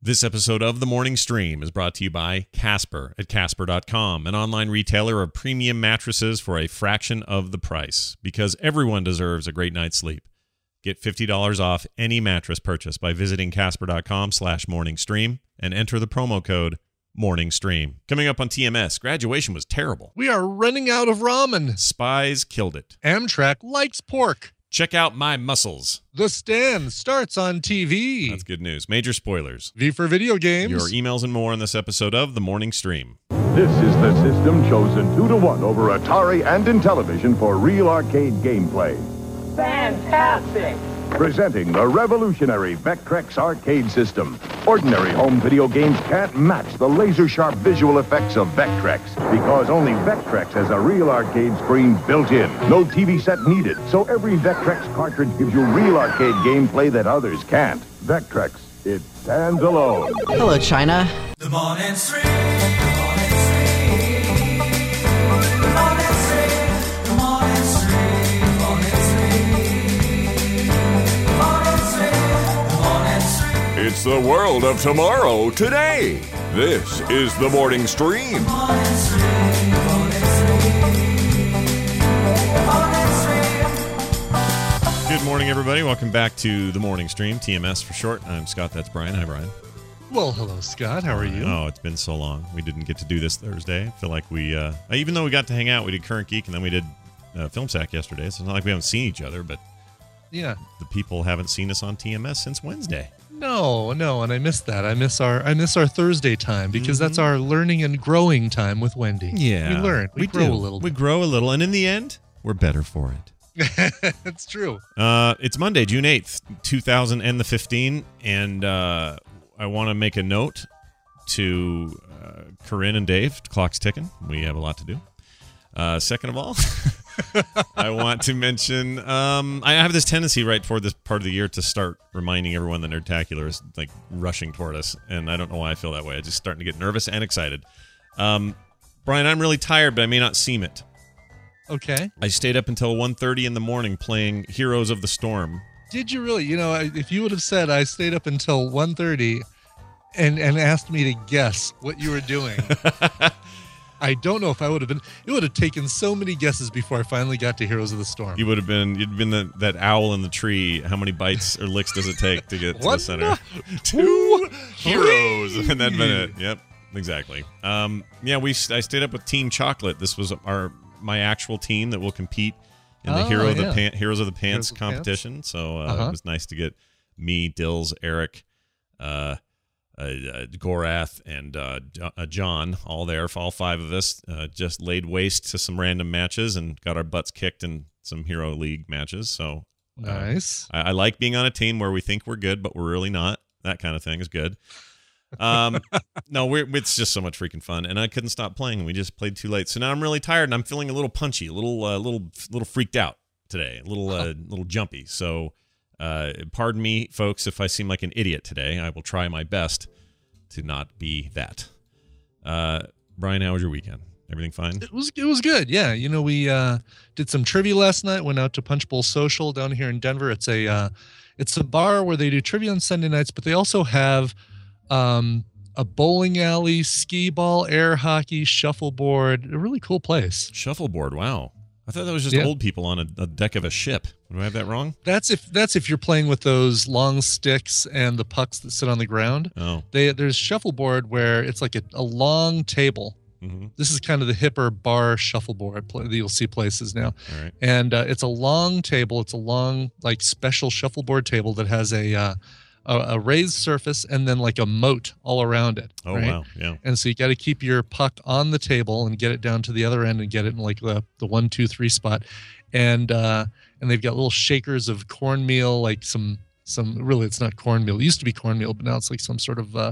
This episode of The Morning Stream is brought to you by Casper at Casper.com, an online retailer of premium mattresses for a fraction of the price, because everyone deserves a great night's sleep. Get $50 off any mattress purchase by visiting Casper.com/morningstream and enter the promo code MorningStream. Coming up on TMS, graduation was terrible. We are running out of ramen. Spies killed it. Amtrak likes pork. Check out My Muscles. The Stand starts on TV. That's good news. Major spoilers. V for video games. Your emails and more on this episode of The Morning Stream. This is the system chosen 2-to-1 over Atari and Intellivision for real arcade gameplay. Fantastic! Presenting the revolutionary Vectrex arcade system. Ordinary home video games can't match the laser-sharp visual effects of Vectrex, because only Vectrex has a real arcade screen built in. No TV set needed, so every Vectrex cartridge gives you real arcade gameplay that others can't. Vectrex, it stands alone. Hello, China. The Morning Stream. The Morning Stream. The Morning Stream. The Morning Stream. The Morning Stream. It's the world of tomorrow, today. This is The Morning Stream. Good morning, everybody. Welcome back to The Morning Stream, TMS for short. I'm Scott. That's Brian. Hi, Brian. Well, hello, Scott. How are you? Oh, it's been so long. We didn't get to do this Thursday. I feel like we, even though we got to hang out, we did Current Geek, and then we did Film Sack yesterday. So it's not like we haven't seen each other, but yeah, the people haven't seen us on TMS since Wednesday. No, and I miss that. I miss our Thursday time, because that's our learning and growing time with Wendy. Yeah. We learn. We grow a little We bit. grow a little, and in the end, we're better for it. That's true. It's Monday, June 8th, 2015, and I want to make a note to Corinne and Dave. Clock's ticking. We have a lot to do. Second of all, I want to mention I have this tendency right toward this part of the year to start reminding everyone that Nerdtacular is like rushing toward us, and I don't know why I feel that way. I'm just starting to get nervous and excited. Brian, I'm really tired, but I may not seem it. Okay. I stayed up until 1:30 in the morning playing Heroes of the Storm. Did you really? You know, if you would have said I stayed up until 1:30 and asked me to guess what you were doing, I don't know if I would have been. It would have taken so many guesses before I finally got to Heroes of the Storm. You'd been that owl in the tree. How many bites or licks does it take to get to the center? 2 heroes in that minute. Yep, exactly. Yeah, I stayed up with Team Chocolate. This was my actual team that will compete in the Heroes of the Pants competition. So it was nice to get me, Dills, Eric, Gorath, and John all there. All 5 of us just laid waste to some random matches and got our butts kicked in some Hero League matches. So nice. I like being on a team where we think we're good, but we're really not. That kind of thing is good. No, it's just so much freaking fun, and I couldn't stop playing. We just played too late, so now I'm really tired, and I'm feeling a little punchy, a little freaked out today, a little jumpy. So, pardon me, folks, if I seem like an idiot today. I will try my best to not be that. Brian, how was your weekend? Everything fine? It was good. Yeah, you know, we did some trivia last night. Went out to Punch Bowl Social down here in Denver. It's a bar where they do trivia on Sunday nights, but they also have a bowling alley, skee ball, air hockey, shuffleboard. A really cool place. Shuffleboard, wow. I thought that was just old people on a deck of a ship. Do I have that wrong? That's if you're playing with those long sticks and the pucks that sit on the ground. Oh. There's shuffleboard where it's like a long table. Mm-hmm. This is kind of the hipper bar shuffleboard that you'll see places now. All right. And it's a long table. It's a long, like, special shuffleboard table that has a raised surface and then like a moat all around it. Oh, right? wow. Yeah. And so you got to keep your puck on the table and get it down to the other end and get it in like the 1, 2, 3 spot. And they've got little shakers of cornmeal, like some really, it's not cornmeal. It used to be cornmeal, but now it's like some sort of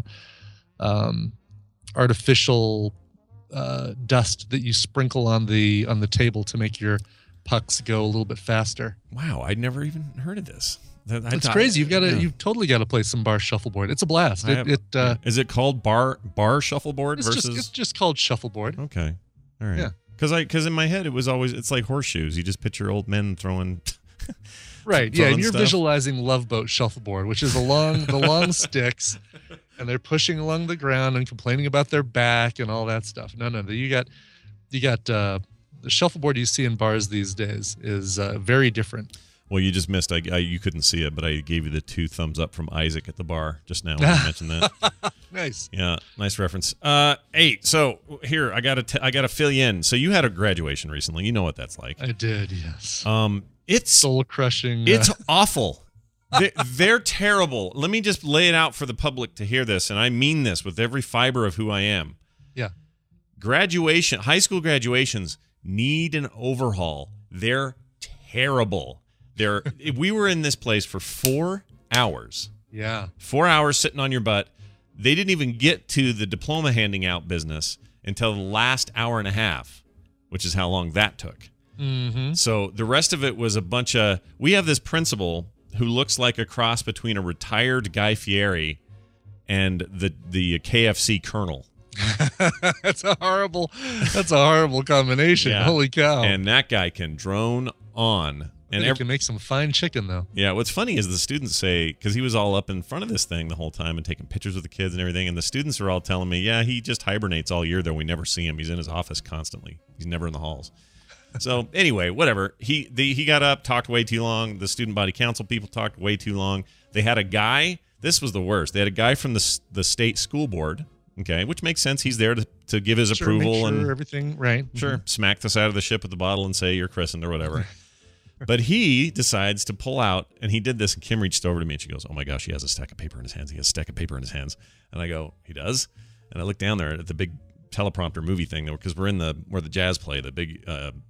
artificial dust that you sprinkle on the table to make your pucks go a little bit faster. Wow, I'd never even heard of this. It's crazy. You've totally got to play some bar shuffleboard. It's a blast. Is it called bar shuffleboard versus? It's just called shuffleboard. Okay, all right. Yeah. Because in my head it's like horseshoes. You just picture old men throwing. Right. Yeah, and you're stuff. visualizing Love Boat shuffleboard, which is the long sticks and they're pushing along the ground and complaining about their back and all that stuff. No, you got the shuffleboard you see in bars these days is very different. Well, you just missed. You couldn't see it, but I gave you the 2 thumbs up from Isaac at the bar just now when you mentioned that. Nice. Yeah, nice reference. 8. So here I gotta fill you in. So you had a graduation recently. You know what that's like. I did. Yes. It's soul crushing. It's awful. They're terrible. Let me just lay it out for the public to hear this, and I mean this with every fiber of who I am. Yeah. High school graduations need an overhaul. They're terrible. We were in this place for 4 hours. Yeah. 4 hours sitting on your butt. They didn't even get to the diploma handing out business until the last hour and a half, which is how long that took. Mm-hmm. So the rest of it was a bunch of... We have this principal who looks like a cross between a retired Guy Fieri and the KFC colonel. That's a horrible combination. Yeah. Holy cow. And that guy can drone on. And he can make some fine chicken, though. Yeah, what's funny is the students say, because he was all up in front of this thing the whole time and taking pictures with the kids and everything, and the students are all telling me, yeah, he just hibernates all year, though. We never see him. He's in his office constantly. He's never in the halls. So anyway, whatever. He got up, talked way too long. The student body council people talked way too long. They had a guy. This was the worst. They had a guy from the state school board, okay, which makes sense. He's there to give his approval. Make sure and everything, right. Sure, smack the side of the ship with the bottle and say you're christened or whatever. But he decides to pull out, and he did this, and Kim reached over to me, and she goes, oh, my gosh, he has a stack of paper in his hands. He has a stack of paper in his hands. And I go, he does? And I look down there at the big teleprompter movie thing, because we're in where the Jazz play, the big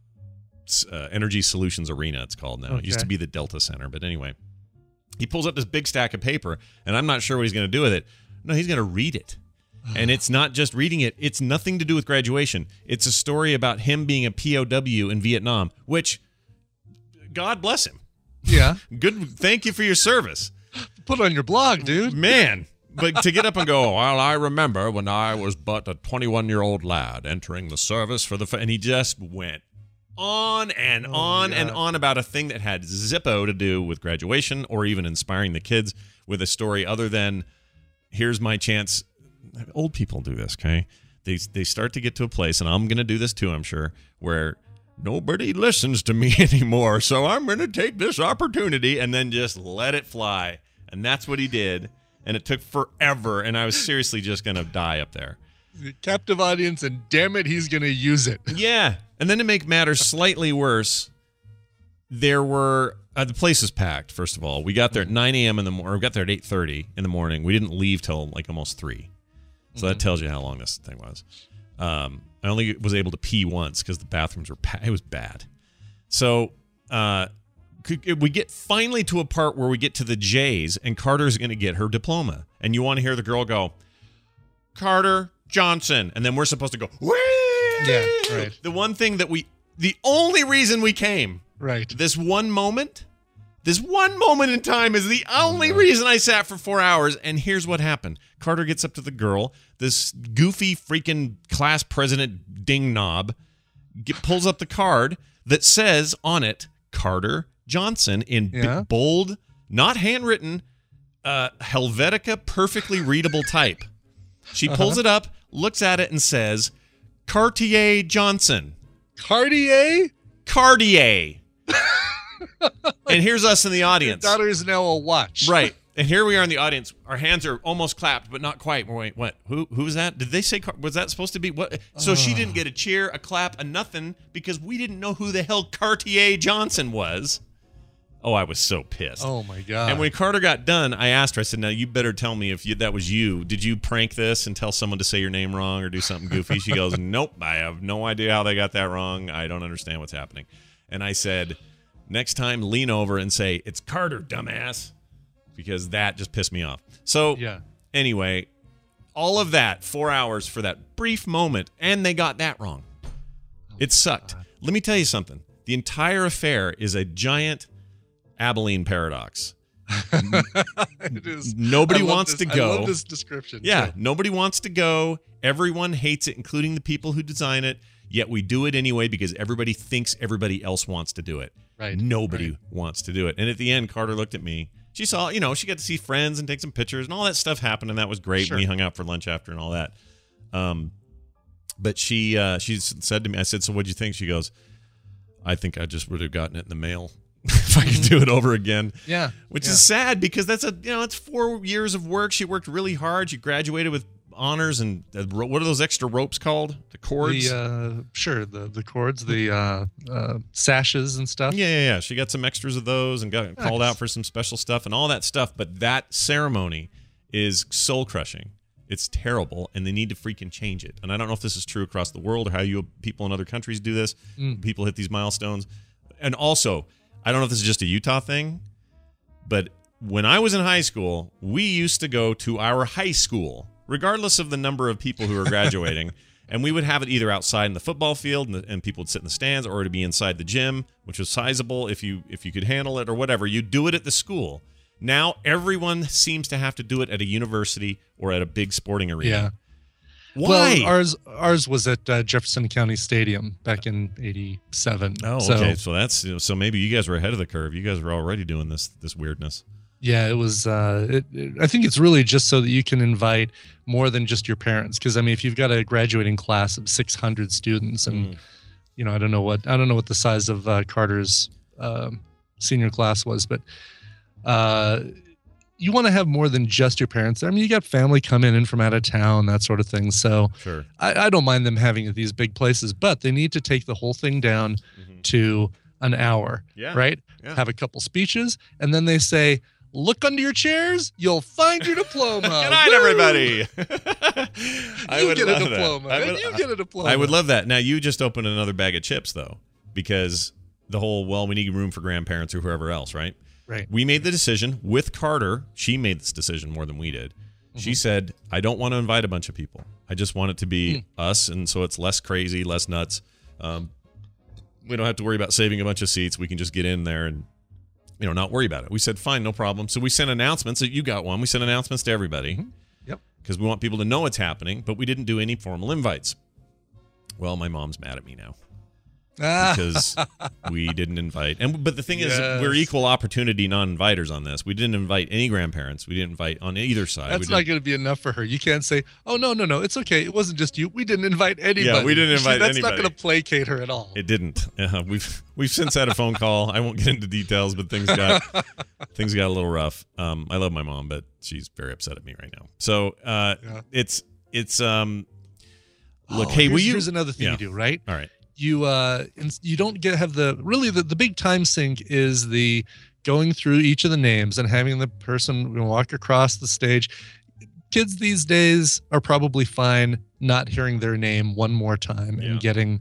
Energy Solutions Arena, it's called now. Okay. It used to be the Delta Center, but anyway. He pulls up this big stack of paper, and I'm not sure what he's going to do with it. No, he's going to read it. And it's not just reading it. It's nothing to do with graduation. It's a story about him being a POW in Vietnam, which... God bless him. Yeah. Good. Thank you for your service. Put it on your blog, dude. Man. But to get up and go, well, I remember when I was but a 21-year-old lad entering the service for the... And he just went on and on and on about a thing that had zippo to do with graduation or even inspiring the kids with a story other than, here's my chance. Old people do this, okay? They start to get to a place, and I'm going to do this too, I'm sure, where... nobody listens to me anymore, so I'm going to take this opportunity and then just let it fly. And that's what he did. And it took forever, and I was seriously just going to die up there. Captive audience, and damn it, he's going to use it. Yeah. And then to make matters slightly worse, there were... the place is packed, first of all. We got there at 9 a.m. in the morning. We got there at 8:30 in the morning. We didn't leave till like almost 3. So that tells you how long this thing was. I only was able to pee once because the bathrooms were it was bad. So we get finally to a part where we get to the J's, and Carter's going to get her diploma. And you want to hear the girl go, Carter Johnson. And then we're supposed to go, whee! Yeah, right. The only reason we came. Right. This one moment in time is the only reason I sat for 4 hours. And here's what happened. Carter gets up to the girl, this goofy freaking class president ding knob, pulls up the card that says on it, Carter Johnson in big, bold, not handwritten, Helvetica perfectly readable type. She pulls it up, looks at it, and says, Cartier Johnson. Cartier? Cartier. And here's us in the audience. Your daughter is now a watch. Right. And here we are in the audience. Our hands are almost clapped, but not quite. Wait, what? Who's that? Did they say, was that supposed to be what? So she didn't get a cheer, a clap, a nothing, because we didn't know who the hell Cartier Johnson was. Oh, I was so pissed. Oh, my God. And when Carter got done, I asked her, I said, now you better tell me if that was you. Did you prank this and tell someone to say your name wrong or do something goofy? She goes, nope, I have no idea how they got that wrong. I don't understand what's happening. And I said, next time, lean over and say, it's Carter, dumbass. Because that just pissed me off. So, anyway, all of that, 4 hours for that brief moment, and they got that wrong. It sucked. Let me tell you something. The entire affair is a giant Abilene paradox. It is. Nobody wants to go. I love this description. Yeah, too. nobody wants to go. Everyone hates it, including the people who design it. Yet we do it anyway because everybody thinks everybody else wants to do it. Right. Nobody wants to do it. And at the end, Carter looked at me. she saw, she got to see friends and take some pictures and all that stuff happened, and that was great. Sure. We hung out for lunch after and all that. But she said to me, I said, so what'd you think? She goes, I think I just would have gotten it in the mail if I could do it over again. Yeah. Which is sad because that's it's 4 years of work. She worked really hard. She graduated with honors and what are those extra ropes called? The cords? The cords, the sashes and stuff. Yeah. She got some extras of those and got called out for some special stuff and all that stuff. But that ceremony is soul crushing. It's terrible, and they need to freaking change it. And I don't know if this is true across the world or how people in other countries do this. People hit these milestones. And also, I don't know if this is just a Utah thing, but when I was in high school, we used to go to our high school, regardless of the number of people who were graduating, and we would have it either outside in the football field and people would sit in the stands, or to be inside the gym, which was sizable if you could handle it or whatever. You do it at the school. Now everyone seems to have to do it at a university or at a big sporting arena. Yeah. Why? Well, ours was at Jefferson County Stadium back in '87. Oh, okay. So maybe you guys were ahead of the curve. You guys were already doing this weirdness. Yeah, it was. I think it's really just so that you can invite more than just your parents. Because I mean, if you've got a graduating class of 600 students, and I don't know what the size of Carter's senior class was, but you want to have more than just your parents. I mean, you got family coming in from out of town, that sort of thing. So sure. I don't mind them having it at these big places, but they need to take the whole thing down to an hour, right? Yeah. Have a couple speeches, and then they say, look under your chairs, you'll find your diploma. Good night, Woo! everybody. You get a diploma. You get a diploma. I would love that. Now, you just opened another bag of chips, though, because the whole, we need room for grandparents or whoever else, right? Right. We made the decision with Carter. She made this decision more than we did. She said, I don't want to invite a bunch of people. I just want it to be us, and so it's less crazy, less nuts. We don't have to worry about saving a bunch of seats. We can just get in there and not worry about it. We said, fine, no problem. So we sent announcements. You got one. We sent announcements to everybody. Yep. Because we want people to know what's happening, but we didn't do any formal invites. Well, my mom's mad at me now. Because we didn't invite. But the thing is, we're equal opportunity non-inviters on this. We didn't invite any grandparents. We didn't invite on either side. That's not going to be enough for her. You can't say, oh, no, it's okay. It wasn't just you. We didn't invite anybody. Yeah, we didn't invite That's anybody. not going to placate her at all. It didn't. We've since had a phone call. I won't get into details, but things got a little rough. I love my mom, but she's very upset at me right now. So it's look, hey, here's another thing you do, right? All right. You don't have the big time sink is the going through each of the names and having the person walk across the stage. Kids these days are probably fine not hearing their name one more time and getting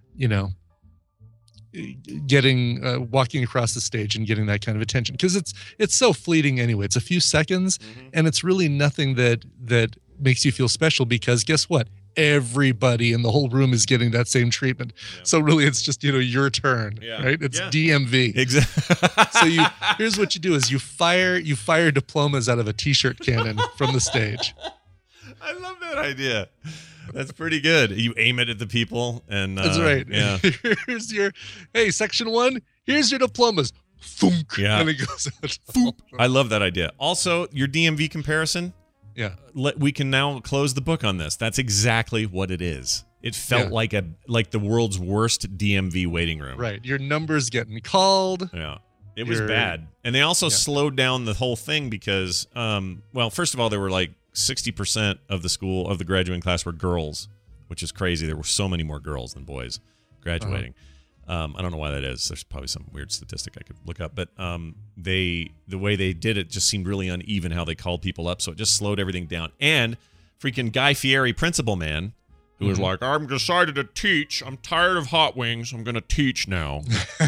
walking across the stage and getting that kind of attention, because it's so fleeting anyway. It's a few seconds and it's really nothing that makes you feel special, because guess what? Everybody in the whole room is getting that same treatment. So really it's just, your turn, right? It's DMV. Exactly. So here's what you do is you fire diplomas out of a t-shirt cannon from the stage. I love that idea. That's pretty good. You aim it at the people and that's right. Yeah. Here's your section 1, here's your diplomas. Thunk, yeah. And it goes out. I love that idea. Also, your DMV comparison. Yeah. We can now close the book on this. That's exactly what it is. It felt like the world's worst DMV waiting room. Right. Your number's getting called. Yeah. It was bad. And they also slowed down the whole thing because, first of all, there were like 60% of the graduating class were girls, which is crazy. There were so many more girls than boys graduating. I don't know why that is. There's probably some weird statistic I could look up. But the way they did it just seemed really uneven how they called people up. So it just slowed everything down. And freaking Guy Fieri, principal man, who was like, I'm decided to teach. I'm tired of hot wings. I'm going to teach now.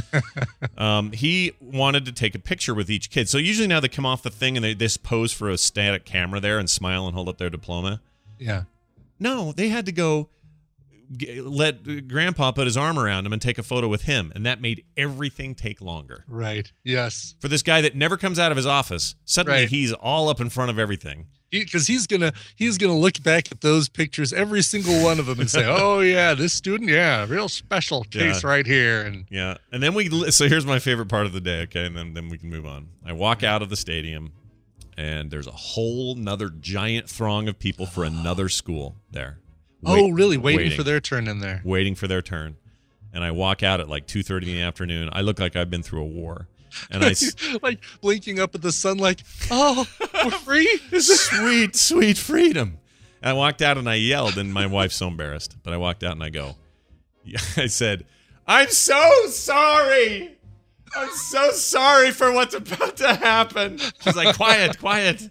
He wanted to take a picture with each kid. So usually now they come off the thing and they just pose for a static camera there and smile and hold up their diploma. Yeah. No, they had to go let Grandpa put his arm around him and take a photo with him, and that made everything take longer. Right. Yes. For this guy that never comes out of his office, suddenly Right. he's all up in front of everything. Because he's gonna look back at those pictures, every single one of them, and say, "Oh yeah, this student, yeah, real special case Yeah. right here." And Yeah, and then so here's my favorite part of the day, okay, and then we can move on. I walk out of the stadium, and there's a whole nother giant throng of people for another school there. really waiting for their turn in there. Waiting for their turn. And I walk out at like 2:30 in the afternoon. I look like I've been through a war. And I like blinking up at the sun, like, "Oh, we're free." sweet freedom. And I walked out and I yelled, and my wife's so embarrassed. But I walked out and I go, I said, "I'm so sorry. I'm so sorry for what's about to happen." She's like, quiet.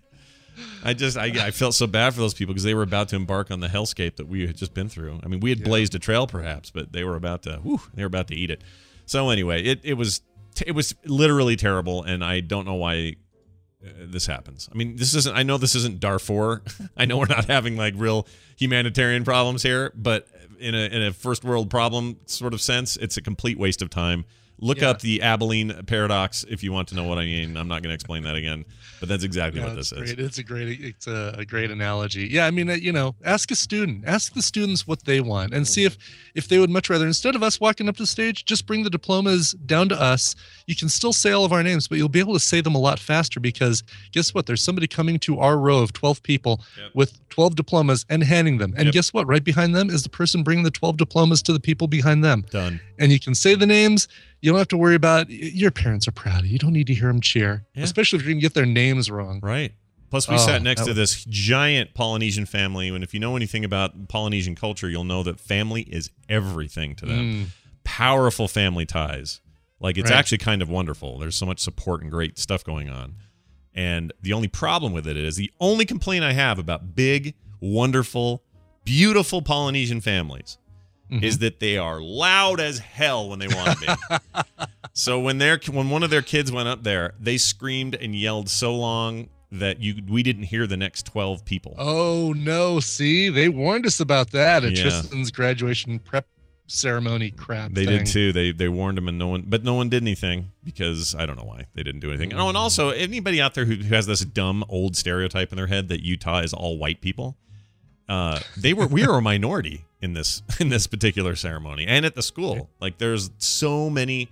I felt so bad for those people because they were about to embark on the hellscape that we had just been through. I mean, we had blazed a trail perhaps, but they were about to eat it. So anyway, it was literally terrible, and I don't know why this happens. I mean, I know this isn't Darfur. I know we're not having like real humanitarian problems here, but in a first world problem sort of sense, it's a complete waste of time. Look up the Abilene paradox if you want to know what I mean. I'm not going to explain that again, but that's exactly what this is. It's a great analogy. Yeah, I mean, ask the students what they want, and see if they would much rather, instead of us walking up to the stage, just bring the diplomas down to us. You can still say all of our names, but you'll be able to say them a lot faster, because guess what? There's somebody coming to our row of 12 people with 12 diplomas and handing them. And guess what? Right behind them is the person bringing the 12 diplomas to the people behind them. Done. And you can say the names. You don't have to worry about, your parents are proud of you. You don't need to hear them cheer, especially if you're going to get their names wrong. Right. Plus, we sat next to this giant Polynesian family, and if you know anything about Polynesian culture, you'll know that family is everything to them. Powerful family ties. Like, it's actually kind of wonderful. There's so much support and great stuff going on. And the only problem with it is, the only complaint I have about big, wonderful, beautiful Polynesian families is that they are loud as hell when they want to be. So when one of their kids went up there, they screamed and yelled so long that we didn't hear the next 12 people. Oh no! See, they warned us about that at Yeah. Tristan's graduation prep ceremony crap. They thing. did too. They warned them, and no one did anything, because I don't know why they didn't do anything. Oh, and also, anybody out there who has this dumb old stereotype in their head that Utah is all white people, we were a minority in this particular ceremony and at the school. Like, there's so many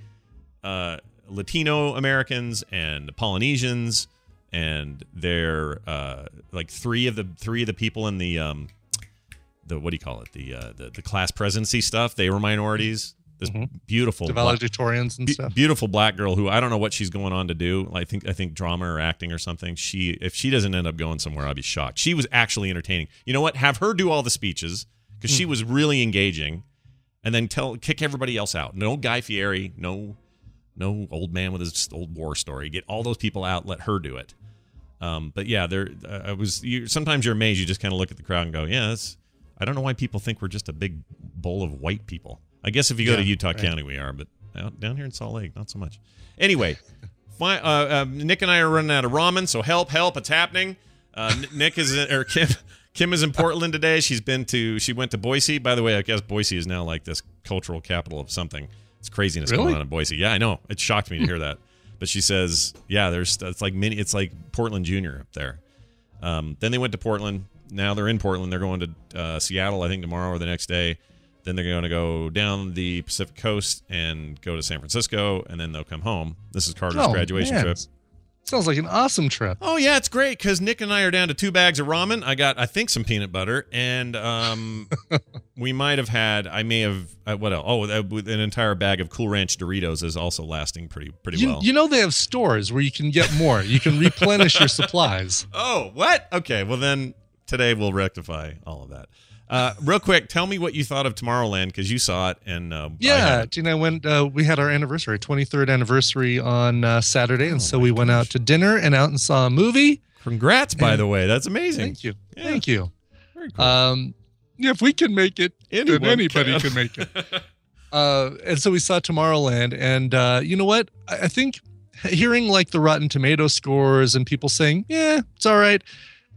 Latino Americans and Polynesians, and they're like three of the people in the what do you call it, the class presidency stuff, they were minorities. This beautiful valedictorians and stuff. Beautiful black girl who I don't know what she's going on to do. I think drama or acting or something. If she doesn't end up going somewhere, I'll be shocked. She was actually entertaining. You know what? Have her do all the speeches, because she was really engaging, and then kick everybody else out. No Guy Fieri, no old man with his old war story. Get all those people out. Let her do it. But yeah, sometimes you're amazed. You just kind of look at the crowd and go, yeah, I don't know why people think we're just a big bowl of white people. I guess if you go to Utah County, we are, but down here in Salt Lake, not so much. Anyway, Nick and I are running out of ramen, so help, it's happening. Kim is in Portland today. She went to Boise. By the way, I guess Boise is now like this cultural capital of something. It's craziness going on in Boise. Yeah, I know. It shocked me to hear that. But she says, yeah, it's like Portland Junior up there. Then they went to Portland. Now they're in Portland. They're going to Seattle, I think, tomorrow or the next day. Then they're going to go down the Pacific Coast and go to San Francisco, and then they'll come home. This is Carter's graduation trip. Sounds like an awesome trip. Oh, yeah, it's great, because Nick and I are down to 2 bags of ramen. I got, I think, some peanut butter, and we might have had, what else? Oh, an entire bag of Cool Ranch Doritos is also lasting pretty well. You know they have stores where you can get more. You can replenish your supplies. Oh, what? Okay, well then today we'll rectify all of that. Real quick, tell me what you thought of Tomorrowland, because you saw it, and Tina went. We had our 23rd anniversary on Saturday, and so we went out to dinner and out and saw a movie. Congrats, by the way, that's amazing. Thank you, Yeah. thank you. Very cool. If we can make it, then Anyone anybody can. can make it. And so we saw Tomorrowland, and you know what? I think hearing like the Rotten Tomato scores and people saying, "Yeah, it's all right,"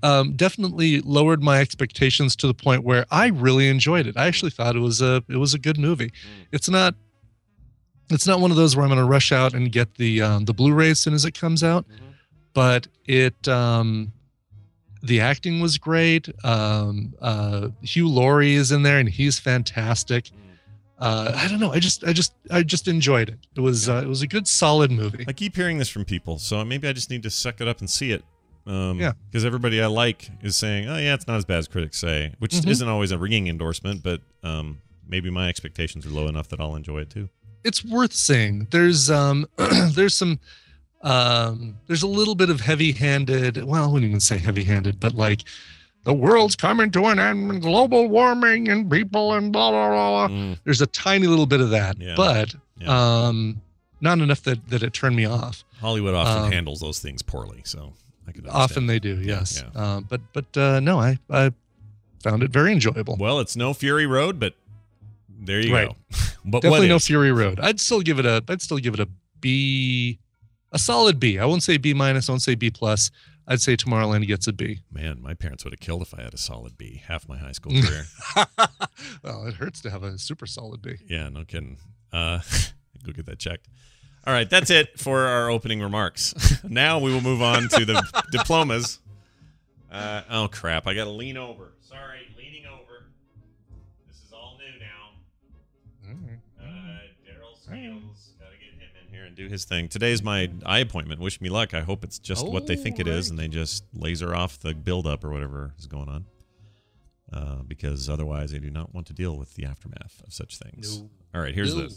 definitely lowered my expectations to the point where I really enjoyed it. I actually thought it was a good movie. It's not one of those where I'm going to rush out and get the Blu-ray as soon as it comes out, but it the acting was great. Hugh Laurie is in there and he's fantastic. I don't know. I just enjoyed it. It was a good, solid movie. I keep hearing this from people, so maybe I just need to suck it up and see it. Yeah. Because everybody I like is saying, "Oh yeah, it's not as bad as critics say," which isn't always a ringing endorsement, but maybe my expectations are low enough that I'll enjoy it too. It's worth seeing. There's some there's a little bit of heavy-handed. Well, I wouldn't even say heavy-handed, but like the world's coming to an end, and global warming and people and blah blah blah. There's a tiny little bit of that, but not enough that it turned me off. Hollywood often handles those things poorly, so I can understand. Often they do, yes. Yeah. But no, I found it very enjoyable. Well, it's no Fury Road, but there you go. But definitely what no is? Fury Road. I'd still give it a B, a solid B. I won't say B minus. I won't say B plus. I'd say Tomorrowland gets a B. Man, my parents would have killed if I had a solid B half my high school career. Well, it hurts to have a super solid B. Yeah, no kidding. Go get that checked. All right, that's it for our opening remarks. Now we will move on to the diplomas. Oh, crap. I got to lean over. Sorry, leaning over. This is all new now. Daryl Skills. Got to get him in here and do his thing. Today's my eye appointment. Wish me luck. I hope it's just what they think it is, and they just laser off the buildup or whatever is going on. Because otherwise I do not want to deal with the aftermath of such things. No. All right, here's this.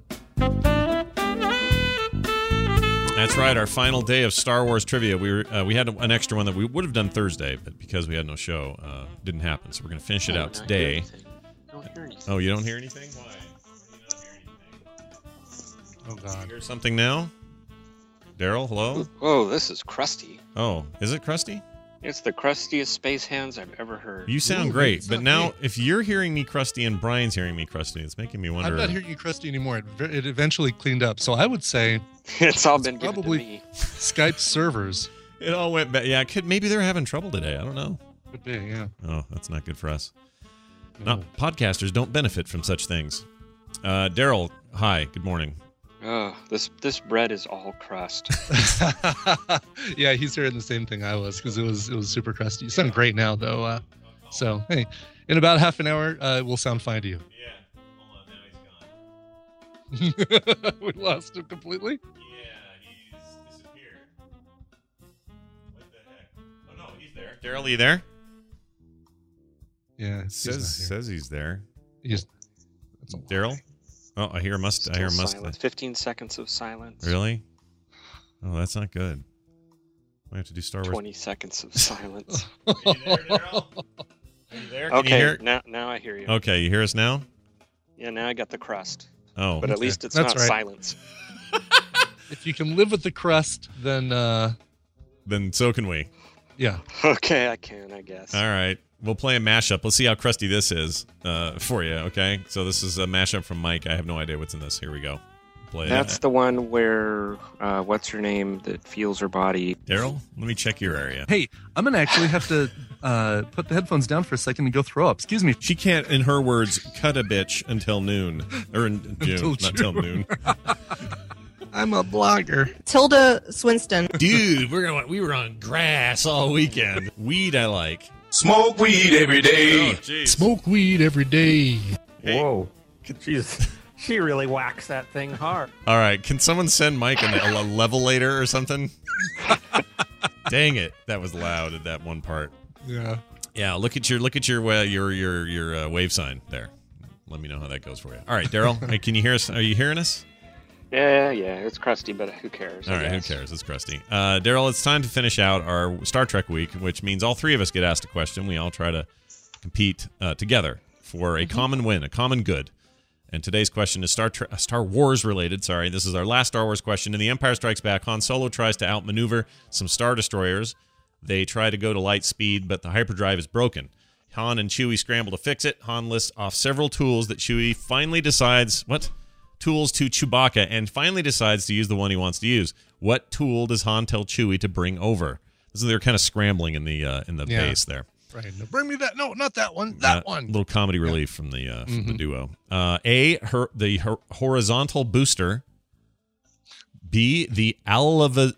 That's right, our final day of Star Wars trivia. We had an extra one that we would have done Thursday, but because we had no show, didn't happen. So we're going to finish it out today. Oh, you don't hear anything? Why? Do you not hear anything? Oh, God. You hear something now? Daryl, hello? Whoa, this is crusty. Oh, is it crusty? It's the crustiest space hands I've ever heard. You sound great, but now if you're hearing me crusty and Brian's hearing me crusty, it's making me wonder. I'm not hearing you crusty anymore. It eventually cleaned up. So I would say it's all been given probably to me. Skype servers. It all went back. Yeah, maybe they're having trouble today. I don't know. Could be, yeah. Oh, that's not good for us. No. Podcasters don't benefit from such things. Daryl, hi. Good morning. Oh, this bread is all crust. Yeah, he's hearing the same thing I was because it was super crusty. You sound great now though. So hey, in about half an hour, we'll sound fine to you. Yeah. Hold on, now he's gone. We lost him completely. Yeah, he's disappeared. What the heck? Oh no, he's there. Daryl, are you there? Yeah, Says he's there. He's Daryl? Oh, I hear must. I hear must. Silence. 15 seconds of silence. Really? Oh, that's not good. We have to do Star Wars. 20 seconds of silence. Are you there, Daryl? Are you there? Can Okay, you hear? now I hear you. Okay, you hear us now? Yeah, now I got the crust. Oh, But at least it's That's not right. silence. If you can live with the crust, then so can we. yeah. Okay, I can, I guess. All right. We'll play a mashup. Let's see how crusty this is for you, okay? So this is a mashup from Mike. I have no idea what's in this. Here we go. Play That's the one where, what's her name that feels her body? Daryl, let me check your area. Hey, I'm gonna actually have to put the headphones down for a second and go throw up. Excuse me. She can't, in her words, cut a bitch until noon. Or in June, not till noon. I'm a blogger. Tilda Swinton. Dude, we were on grass all weekend. Weed I like. Smoke weed every day. Oh, jeez. Smoke weed every day. Hey. Whoa. She really whacks that thing hard. All right, can someone send Mike a levelator or something? Dang it, that was loud at that one part. Yeah. Yeah, look at your wave sign there. Let me know how that goes for you. All right, Daryl, hey, can you hear us? Are you hearing us? Yeah, it's crusty, but who cares? All right, who cares? It's crusty. Daryl, it's time to finish out our Star Trek week, which means all three of us get asked a question. We all try to compete together for a common win, a common good. And today's question is Star Wars related. Sorry, this is our last Star Wars question. In The Empire Strikes Back, Han Solo tries to outmaneuver some Star Destroyers. They try to go to light speed, but the hyperdrive is broken. Han and Chewie scramble to fix it. Han lists off several tools that Chewie finally decides... What? Tools to Chewbacca and finally decides to use the one he wants to use. What tool does Han tell Chewie to bring over? So they're kind of scrambling in the Yeah. bass there. Right. No, bring me that. No, not that one. That one. Little comedy relief from the duo. The horizontal booster. B, the alluvial.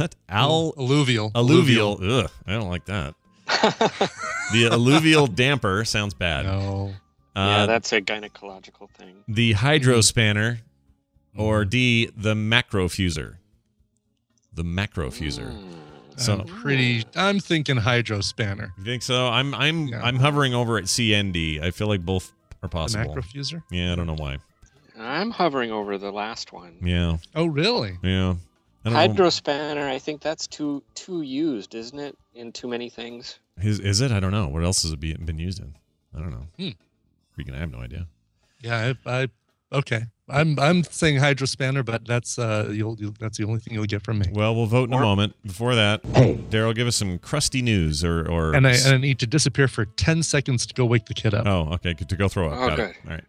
Ugh, I don't like that. The alluvial damper sounds bad. No. Yeah, that's a gynecological thing. The hydrospanner, or D, the macrofuser. The macrofuser. So I'm thinking hydrospanner. you think so? I'm hovering over at CND. I feel like both are The possible. macrofuser? Yeah, I don't know why. I'm hovering over the last one. Yeah, Oh, really? yeah. I don't know. Hydrospanner, I think that's too used, isn't it? In too many things. Is it? I don't know. What else has it been used in? I don't know. Freaking, I have no idea. Yeah, I okay. I'm saying hydrospanner, but that's that's the only thing you'll get from me. Well, we'll vote in a moment. Before that, Daryl, give us some crusty news or And I need to disappear for 10 seconds to go wake the kid up. Oh, okay. Good to go throw up. Oh, Got good. it. All right.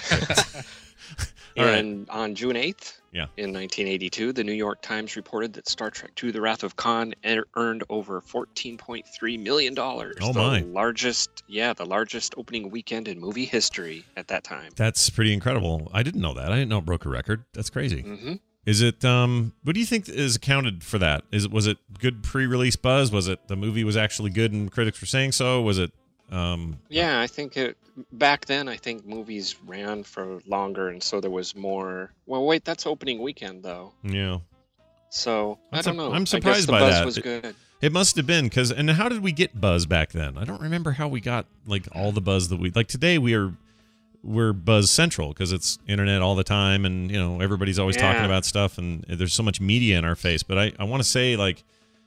And on June 8th, Yeah. in 1982, the New York Times reported that Star Trek II: The Wrath of Khan earned over $14.3 million. Oh, the my. the largest opening weekend in movie history at that time. That's pretty incredible. I didn't know that. I didn't know it broke a record. That's crazy. Mm-hmm. Is it? What do you think is accounted for that? Was it good pre-release buzz? Was it the movie was actually good and critics were saying so? Was it? Yeah, I think back then, I think movies ran for longer, and so there was more. Well, wait, that's opening weekend, though. Yeah. So, I don't know. I'm I surprised guess the by buzz that. was good. It must have been because. And how did we get buzz back then? I don't remember how we got like all the buzz that we like today. We're buzz central because it's internet all the time, and everybody's always talking about stuff, and there's so much media in our face. But I want to say like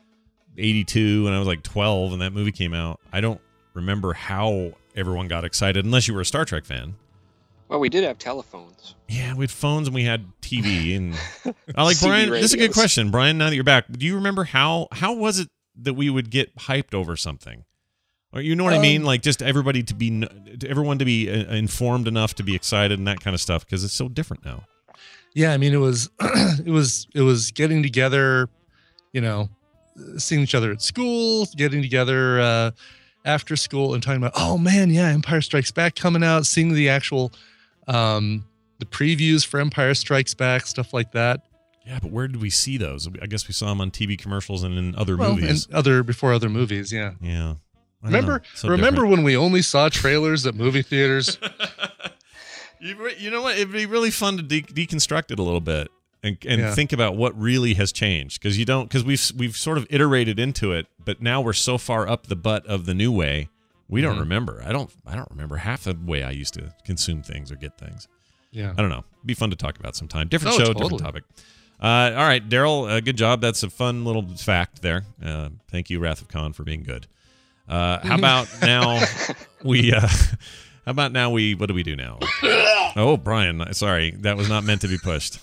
82 when I was like 12 and that movie came out. I don't remember how everyone got excited unless you were a Star Trek fan. Well, we did have telephones. Yeah, we had phones and we had TV, and I like CD Brian. This is a good radios. question, Brian. Now that you're back, do you remember how was it that we would get hyped over something? Or you know what I mean? Like just everyone to be informed enough to be excited and that kind of stuff because it's so different now. Yeah, I mean it was it was getting together, seeing each other at school, getting together after school and talking about, oh man, yeah, Empire Strikes Back coming out, seeing the actual the previews for Empire Strikes Back, stuff like that. Yeah, but where did we see those? I guess we saw them on TV commercials and in other movies. And before other movies, yeah. Yeah. Remember when we only saw trailers at movie theaters? You know what? It'd be really fun to deconstruct it a little bit and Yeah. think about what really has changed because we've sort of iterated into it, but now we're so far up the butt of the new way, we don't remember. I don't remember half the way I used to consume things or get things. Yeah. I don't know. It'd be fun to talk about sometime. Different Oh, show, totally. different topic. All right, Daryl, good job. That's a fun little fact there. Thank you, Wrath of Khan, for being good. How about now we? How about now we? What do we do now? Oh, Brian, sorry, that was not meant to be pushed.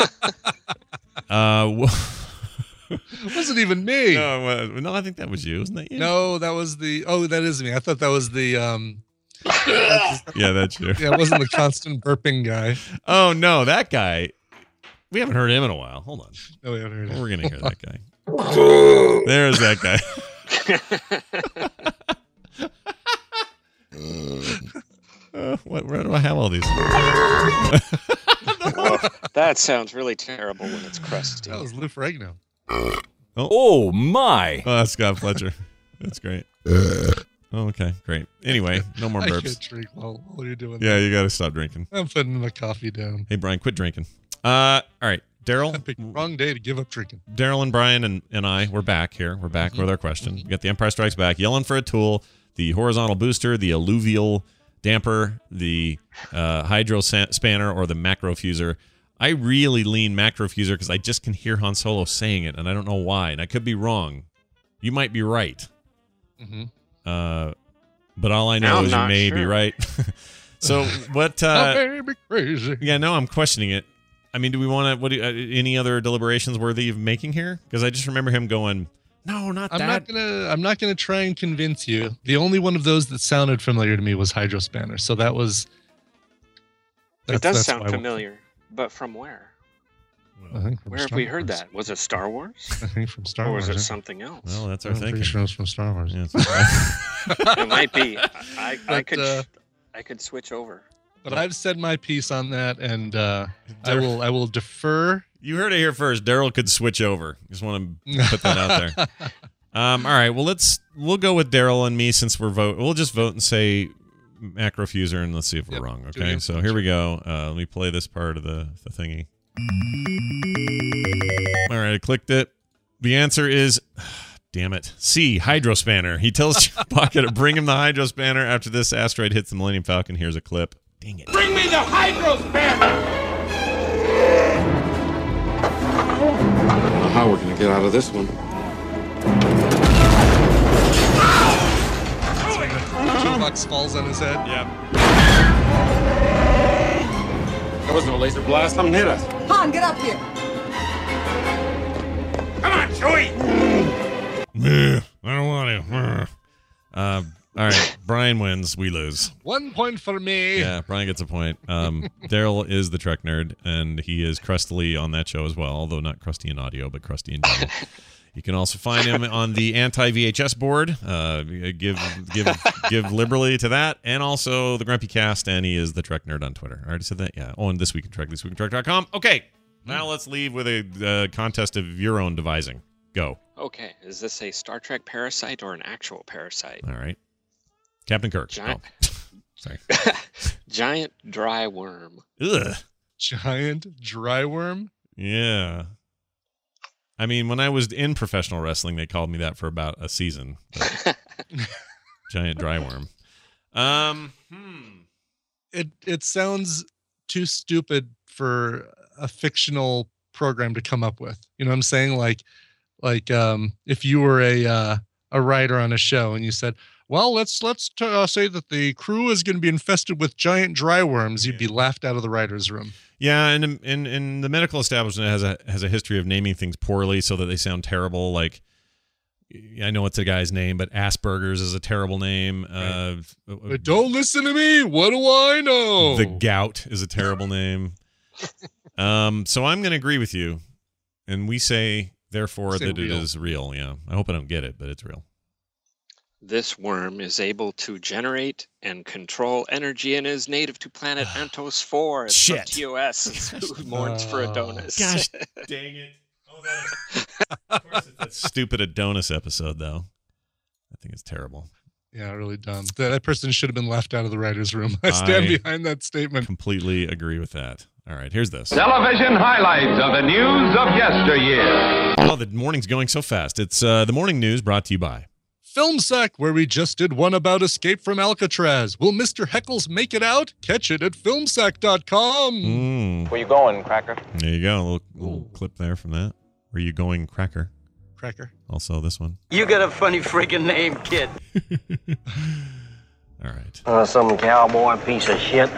It wasn't even me. No, I think that was you, wasn't that you? No, that was the. Oh, that is me. I thought that was the. Yeah, that's you. Yeah, it wasn't the constant burping guy. Oh no, that guy. We haven't heard him in a while. Hold on. No, we haven't heard it. We're gonna hear that guy. There's that guy. Where do I have all these? That sounds really terrible when it's crusty. That was Lou Ferrigno. Oh, my. Oh, that's Scott Fletcher. That's great. Oh, okay, great. Anyway, no more I burps. can't drink while you're doing Yeah, that. you got to stop drinking. I'm putting the coffee down. Hey, Brian, quit drinking. All right, I Daryl. picked the wrong day to give up drinking. Daryl and Brian and I, we're back here. We're back with our question. We got the Empire Strikes Back, yelling for a tool, the horizontal booster, the alluvial damper, the hydro spanner, or the macrofuser. I really lean macrofuser because I just can hear Han Solo saying it, and I don't know why. And I could be wrong. You might be right. Mm-hmm. But all I know I'm is you not may be sure. right. So what? Baby crazy. Yeah, no, I'm questioning it. I mean, do we want to? What? Any other deliberations worthy of making here? Because I just remember him going, "No, not I'm that." not gonna try and convince you. The only one of those that sounded familiar to me was Hydrospanner. So that was. It does that's sound why I went- familiar, but from where? I think from Where have Star we heard Wars. that? Was it Star Wars? I think from Star Or Wars. was it yeah. something else? Well, that's our I'm thinking. pretty sure it's from Star Wars. Yeah, it's- It might be. I But, could switch over. But I've said my piece on that, and I will defer. You heard it here first. Daryl could switch over. Just want to put that out there. All right. Well, we'll go with Daryl and me since we'll just vote and say Macrofuser, and let's see if we're wrong. do Okay. it. So here we go. Let me play this part of the thingy. All right. I clicked it. The answer is, damn it, C, Hydrospanner. He tells Chewbacca to bring him the Hydrospanner after this asteroid hits the Millennium Falcon. Here's a clip. Dang it. Bring me the Hydro Spanner! I don't know how we're going to get out of this one. Toolbox falls on his head. Yeah. There was no laser blast. Something hit us. Han, get up here. Come on, Chewie! I don't want to. All right. Brian wins. We lose. 1 point for me. Yeah, Brian gets a point. Daryl is the Trek nerd, and he is crustily on that show as well, although not crusty in audio, but crusty in general. You can also find him on the anti-VHS board. Give liberally to that, and also the Grumpy Cast, and he is the Trek nerd on Twitter. I already said that? Yeah. Oh, and This Week in Trek, thisweekintrek.com. Okay, now let's leave with a contest of your own devising. Go. Okay, is this a Star Trek parasite or an actual parasite? All right. Captain Kirk. Giant, Sorry. giant dry worm. Ugh. Giant dry worm. Yeah. I mean, when I was in professional wrestling, they called me that for about a season. Giant dry worm. It sounds too stupid for a fictional program to come up with. You know what I'm saying? Like if you were a writer on a show and you said, well, let's say that the crew is going to be infested with giant dry worms, you'd be laughed out of the writer's room. Yeah, and in the medical establishment has a history of naming things poorly so that they sound terrible. Like, I know it's a guy's name, but Asperger's is a terrible name. But don't listen to me. What do I know? The gout is a terrible name. So I'm going to agree with you, and we say therefore Say that real. it is real. Yeah, I hope I don't get it, but it's real. This worm is able to generate and control energy and is native to planet Antos 4. It's from Shit. TOS. It's who mourns for Adonis. Gosh, dang it! Of course, it's that stupid Adonis episode, though. I think it's terrible. Yeah, really dumb. That person should have been left out of the writer's room. I stand behind that statement. Completely agree with that. All right, here's this. Television highlights of the news of yesteryear. Oh, the morning's going so fast. It's the morning news brought to you by Film Sack, where we just did one about Escape from Alcatraz. Will Mr. Heckles make it out? Catch it at filmsack.com. Where you going, Cracker? There you go. A little clip there from that. Where you going, Cracker? Cracker. Also, this one. You got a funny freaking name, kid. All right. Some cowboy piece of shit.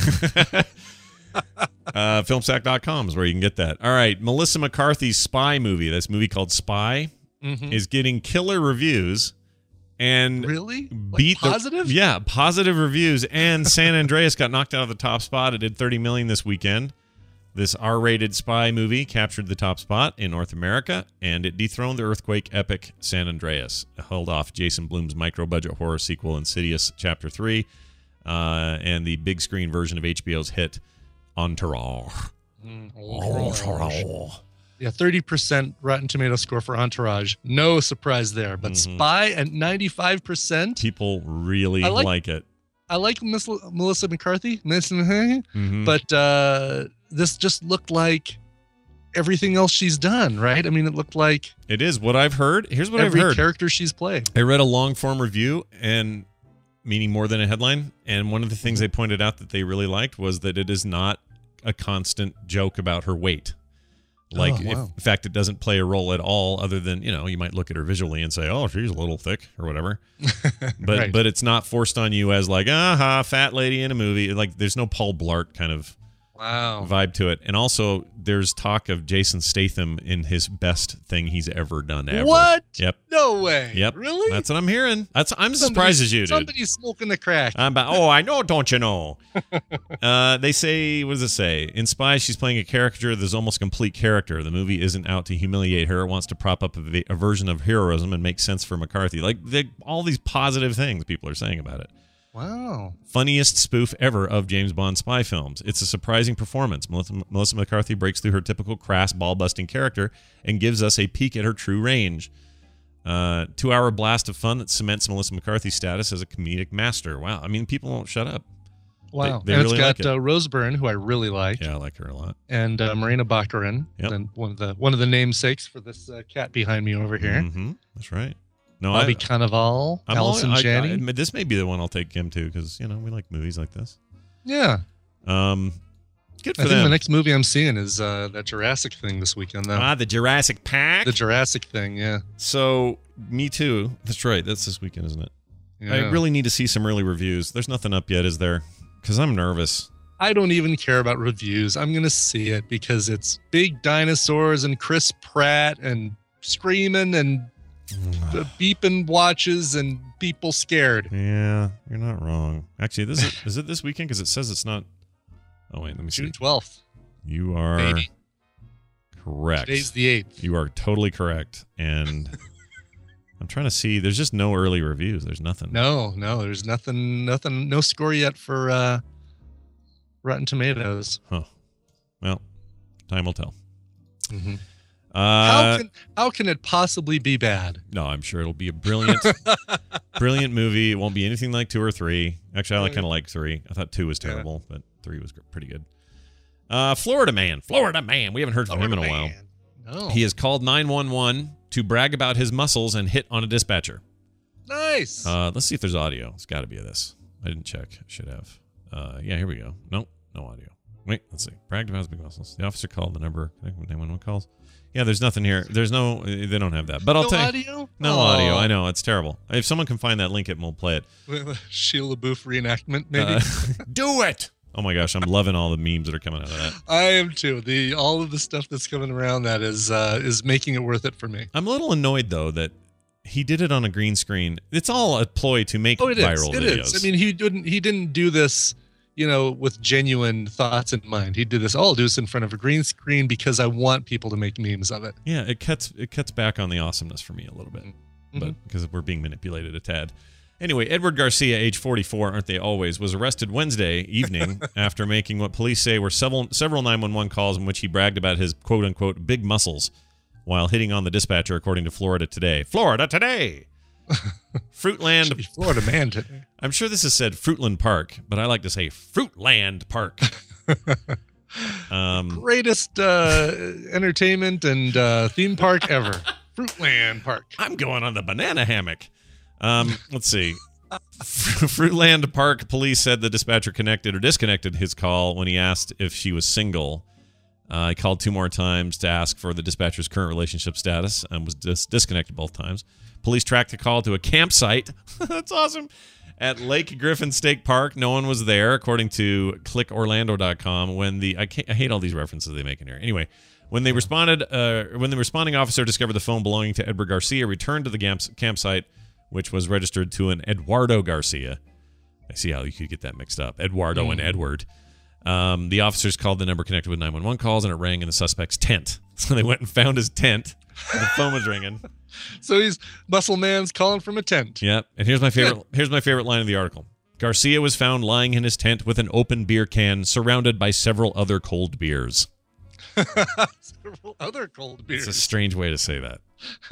Filmsack.com is where you can get that. All right. Melissa McCarthy's Spy movie, this movie called Spy, is getting killer reviews. And really? Beat positive? Yeah, positive reviews. And San Andreas got knocked out of the top spot. It did $30 million this weekend. This R-rated spy movie captured the top spot in North America, and it dethroned the earthquake epic San Andreas. It held off Jason Blum's micro-budget horror sequel Insidious Chapter 3 and the big screen version of HBO's hit Entourage. Yeah, 30% Rotten Tomato score for Entourage. No surprise there. But Spy at 95%. People really like it. I like Melissa McCarthy, but this just looked like everything else she's done, right? I mean, it looked like it is what I've heard. Here's what I've heard. Every character she's played. I read a long form review, and meaning more than a headline. And one of the things they pointed out that they really liked was that it is not a constant joke about her weight. Like, in fact, it doesn't play a role at all, other than, you might look at her visually and say, oh, she's a little thick or whatever. But but it's not forced on you as like, fat lady in a movie. Like, there's no Paul Blart kind of Wow. vibe to it. And also, there's talk of Jason Statham in his best thing he's ever done ever. What? Yep. No way. Yep. Really? That's what I'm hearing. I'm as surprised as you, dude. Somebody's smoking the crack. I know, don't you know? They say, what does it say? In Spy, she's playing a character that's almost a complete character. The movie isn't out to humiliate her. It wants to prop up a version of heroism and make sense for McCarthy. Like, all these positive things people are saying about it. Wow. Funniest spoof ever of James Bond spy films. It's a surprising performance. Melissa McCarthy breaks through her typical crass, ball-busting character and gives us a peek at her true range. 2-hour blast of fun that cements Melissa McCarthy's status as a comedic master. Wow. I mean, people won't shut up. Wow. They and really it's got like it. Rose Byrne, who I really like. Yeah, I like her a lot. And Marina Baccarin, Yep. and one of the namesakes for this cat behind me over here. Mm-hmm. That's right. No, Bobby Cannavale, Allison Janney. This may be the one I'll take him to because, we like movies like this. Yeah. Good for I think them. the next movie I'm seeing is that Jurassic thing this weekend, though. The Jurassic Pack? The Jurassic thing, yeah. So, me too. That's right. That's this weekend, isn't it? Yeah. I really need to see some early reviews. There's nothing up yet, is there? Because I'm nervous. I don't even care about reviews. I'm going to see it because it's big dinosaurs and Chris Pratt and screaming and beeping watches and people scared. Yeah, you're not wrong. Actually, is it this weekend? Because it says it's not. Oh, wait, let me see. June 12th. You are Baby. correct. Today's the 8th. You are totally correct. And I'm trying to see. There's just no early reviews. There's nothing. No, there's nothing, no score yet for Rotten Tomatoes. Huh. Well, time will tell. Mm-hmm. How can it possibly be bad? No, I'm sure it'll be a brilliant movie. It won't be anything like 2 or 3. Actually, I kind of like 3. I thought 2 was terrible, but 3 was pretty good. Florida man. We haven't heard from him in a while. No. He has called 911 to brag about his muscles and hit on a dispatcher. Nice. Let's see if there's audio. It's got to be of this. I didn't check. I should have. Yeah, here we go. Nope, no audio. Wait, let's see. Bragged about his big muscles. The officer called the number. 911 calls. Yeah, there's nothing here. There's no. They don't have that. But I'll tell you. Audio? No audio. I know it's terrible. If someone can find that link, we'll play it. Sheila LaBeouf reenactment, maybe. Do it. Oh my gosh, I'm loving all the memes that are coming out of that. I am too. All of the stuff that's coming around that is making it worth it for me. I'm a little annoyed though that he did it on a green screen. It's all a ploy to make viral videos. It is. I mean, he didn't do this, with genuine thoughts in mind. He did this. I'll do this in front of a green screen because I want people to make memes of it. Yeah, it cuts back on the awesomeness for me a little bit, but because we're being manipulated a tad. Anyway, Edward Garcia, age 44, aren't they always, was arrested Wednesday evening after making what police say were several 911 calls in which he bragged about his quote-unquote big muscles while hitting on the dispatcher, according to Florida Today. Florida Today! Fruitland. Florida man today. I'm sure this is said Fruitland Park, but I like to say Fruitland Park. Greatest entertainment and theme park ever. Fruitland Park. I'm going on the banana hammock. Let's see. Fruitland Park police said the dispatcher disconnected his call when he asked if she was single. He called 2 more times to ask for the dispatcher's current relationship status and was disconnected both times. Police tracked the call to a campsite. That's awesome. At Lake Griffin State Park. No one was there, according to clickorlando.com. I hate all these references they make in here. Anyway, when the responding officer discovered the phone belonging to Edward Garcia, returned to the campsite, which was registered to an Eduardo Garcia. I see how you could get that mixed up. Eduardo and Edward. The officers called the number connected with 911 calls, and it rang in the suspect's tent. So they went and found his tent. And the phone was ringing. So he's muscle man's calling from a tent. Yep. And here's my favorite line of the article. Garcia was found lying in his tent with an open beer can, surrounded by several other cold beers. Several other cold beers. It's a strange way to say that.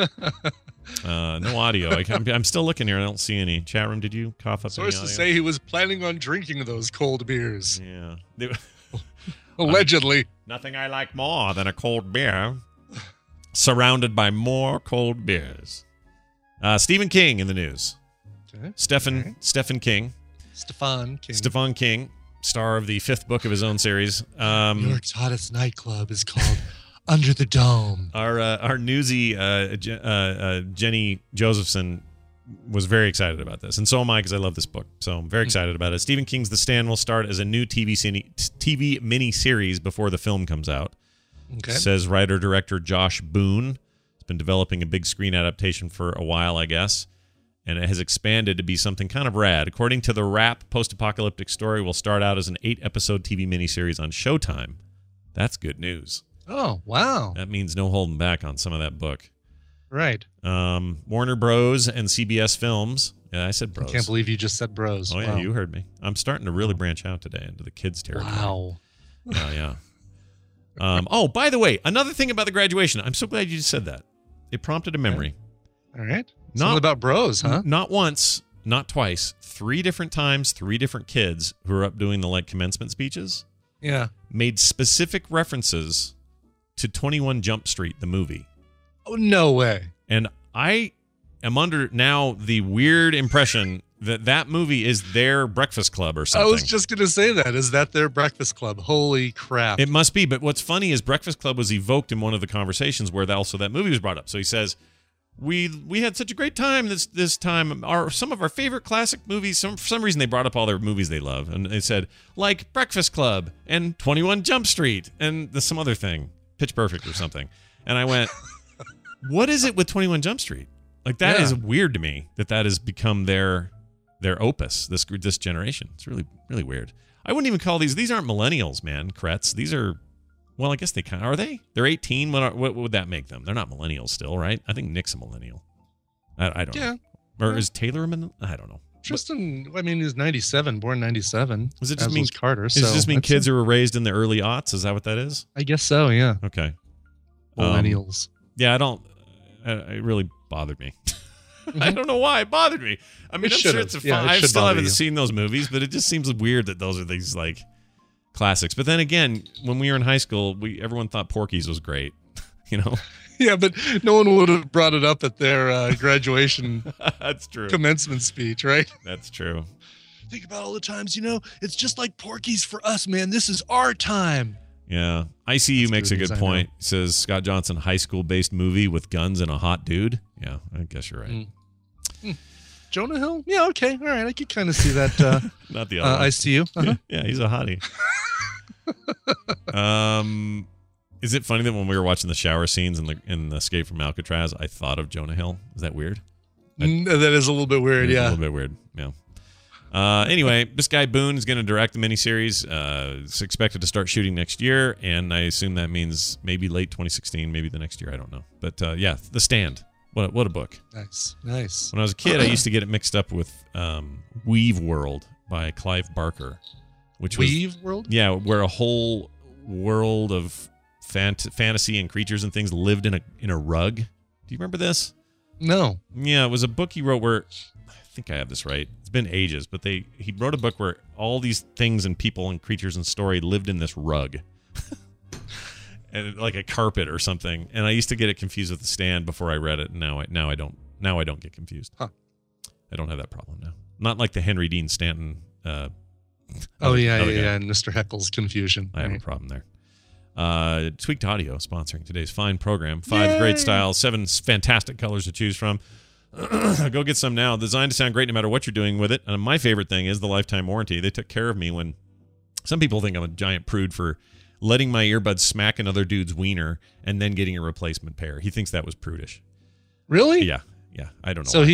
No audio. I'm still looking here. I don't see any. Chat room, did you cough up any audio? Sources say he was planning on drinking those cold beers. Yeah. Allegedly. Nothing I like more than a cold beer. Surrounded by more cold beers. Stephen King in the news. Okay. Stephen King. Stephen King, star of the 5th book of his own series. New York's hottest nightclub is called Under the Dome. Our newsy Jenny Josephson was very excited about this, and so am I because I love this book. So I'm very excited about it. Stephen King's The Stand will start as a new TV mini-series before the film comes out. Okay. Says writer-director Josh Boone. He's been developing a big screen adaptation for a while, I guess, and it has expanded to be something kind of rad. According to the Wrap, post-apocalyptic story will start out as an 8-episode TV miniseries on Showtime. That's good news. Oh, wow. That means no holding back on some of that book. Right. Warner Bros. And CBS Films. Yeah, I said bros. I can't believe you just said bros. Oh, yeah, Wow. you heard me. I'm starting to really branch out today into the kids' territory. Wow. Yeah. Oh, by the way, another thing about the graduation. I'm so glad you just said that. It prompted a memory. All right. Something about bros, huh? Not once, not twice, 3 different times, 3 different kids who are up doing the commencement speeches. Yeah. Made specific references to 21 Jump Street, the movie. Oh, no way. And I am under now the weird impression that movie is their Breakfast Club or something. I was just going to say that. Is that their Breakfast Club? Holy crap. It must be. But what's funny is Breakfast Club was evoked in one of the conversations where that movie was brought up. So he says, we had such a great time this time. Some of our favorite classic movies, for some reason they brought up all their movies they love. And they said, like Breakfast Club and 21 Jump Street and some other thing, Pitch Perfect or something. And I went... What is it with 21 Jump Street? Like that is weird to me that has become their opus this generation. It's really, really weird. I wouldn't even call these aren't millennials, man. Kretz. These are, well, I guess they kind of are. They? They're 18. What would that make them? They're not millennials still, right? I think Nick's a millennial. I don't know. Or is Taylor a millennial? I don't know. Tristan, I mean, he's 97, born 97. Does it just mean Carter? Does it just mean kids who were raised in the early aughts? Is that what that is? I guess so. Yeah. Okay. Millennials. Yeah, it really bothered me. I don't know why it bothered me. I mean, I'm sure it's fun. I still haven't seen those movies, but it just seems weird that those are these classics. But then again, when we were in high school, everyone thought Porky's was great, you know? Yeah, but no one would have brought it up at their graduation That's true. commencement speech, right? That's true. Think about all the times, it's just like Porky's for us, man. This is our time. Yeah. ICU makes a good point. He says Scott Johnson, high school-based movie with guns and a hot dude. Yeah, I guess you're right. Jonah Hill? Yeah, okay. All right. I could kind of see that. Not the other one. ICU. Uh-huh. Yeah, he's a hottie. Is it funny that when we were watching the shower scenes in the Escape from Alcatraz, I thought of Jonah Hill? Is that weird? That is a little bit weird, yeah. A little bit weird, yeah. Anyway, this guy Boone is going to direct the miniseries. It's expected to start shooting next year, and I assume that means maybe late 2016, maybe the next year. I don't know. But yeah, The Stand. What a book. Nice. When I was a kid, I used to get it mixed up with Weave World by Clive Barker. Weave World? Yeah, where a whole world of fantasy and creatures and things lived in a rug. Do you remember this? No. Yeah, it was a book he wrote where... I think I have this right. It's been ages, but he wrote a book where all these things and people and creatures and story lived in this rug, and like a carpet or something. And I used to get it confused with The Stand before I read it. And now I don't. Now I don't get confused. Huh. I don't have that problem now. Not like the Henry Dean Stanton. And Mr. Heckle's confusion. I have a problem there. Tweaked Audio sponsoring today's fine program. 5 great styles, 7 fantastic colors to choose from. Go get some now. Designed to sound great no matter what you're doing with it. And my favorite thing is the lifetime warranty. They took care of me when some people think I'm a giant prude for letting my earbuds smack another dude's wiener and then getting a replacement pair. He thinks that was prudish. Really? Yeah. I don't know. So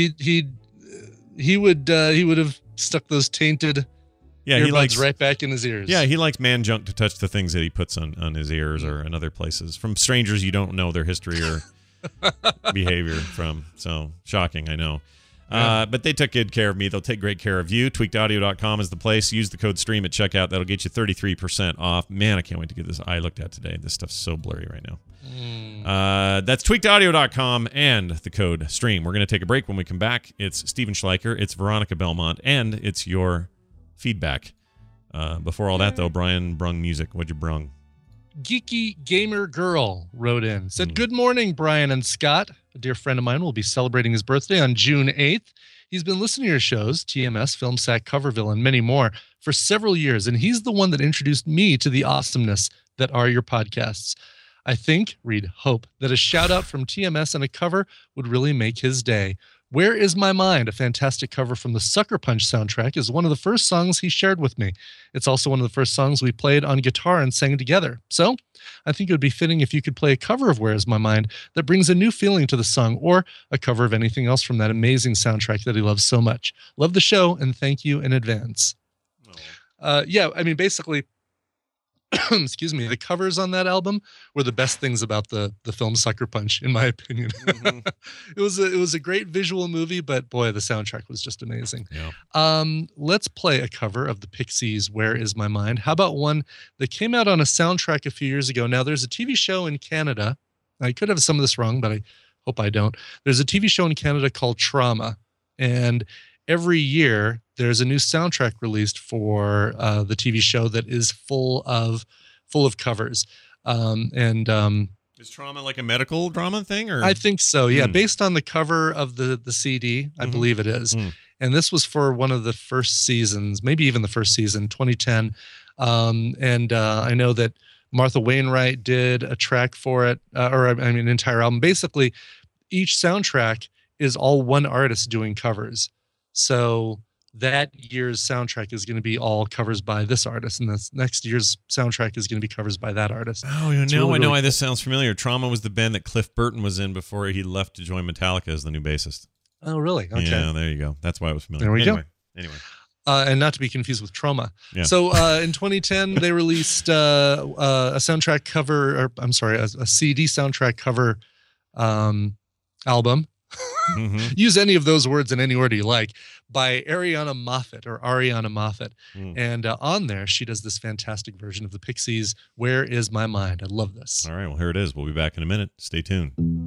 he would have stuck those tainted earbuds right back in his ears. Yeah, he likes man junk to touch the things that he puts on his ears or in other places from strangers you don't know their history or behavior from. So shocking, I know. But they took good care of me. They'll take great care of you. Tweakedaudio.com is the place. Use the code STREAM at checkout. That'll get you 33% off. Man, I can't wait to get this I looked at today. This stuff's so blurry right now. That's tweakedaudio.com and the code STREAM. We're going to take a break. When we come back, it's Steven Schleicher, it's Veronica Belmont, and it's your feedback. Before all that, though, Brian brung music. What'd you brung? Geeky Gamer Girl wrote in, said, "Good morning, Brian and Scott. A dear friend of mine will be celebrating his birthday on June 8th. He's been listening to your shows, TMS, Film Sack, Coverville, and many more for several years, and he's the one that introduced me to the awesomeness that are your podcasts. I think, hope, that a shout out from TMS and a cover would really make his day. Where Is My Mind, a fantastic cover from the Sucker Punch soundtrack, is one of the first songs he shared with me. It's also one of the first songs we played on guitar and sang together. So I think it would be fitting if you could play a cover of Where Is My Mind that brings a new feeling to the song, or a cover of anything else from that amazing soundtrack that he loves so much. Love the show, and thank you in advance. Yeah, I mean, basically, excuse me, the covers on that album were the best things about the film Sucker Punch, in my opinion. It was a great visual movie, but boy, the soundtrack was just amazing. Yeah. Let's play a cover of the Pixies' Where Is My Mind. How about one that came out on a soundtrack a few years ago? Now, there's a TV show in Canada. I could have some of this wrong, but I hope I don't. There's a TV show in Canada called Trauma, and every year there's a new soundtrack released for the TV show that is full of covers. Is Trauma like a medical drama thing, or? I think so. Yeah. Based on the cover of the CD, I believe it is. And this was for one of the first seasons, maybe even the first season, 2010. I know that Martha Wainwright did a track for it, an entire album. Basically, each soundtrack is all one artist doing covers. So that year's soundtrack is going to be all covers by this artist, and this next year's soundtrack is going to be covers by that artist. Oh, I know why this sounds familiar. Trauma was the band that Cliff Burton was in before he left to join Metallica as the new bassist. Oh, really? Okay. Yeah, there you go. That's why it was familiar. There we go. Anyway. And not to be confused with Trauma. Yeah. So in 2010, they released a soundtrack cover, or I'm sorry, a CD soundtrack cover album. Use any of those words in any order you like, by Ariana Moffat. And on there, she does this fantastic version of the Pixies' Where Is My Mind. I love this. All right, well, here it is. We'll be back in a minute. Stay tuned.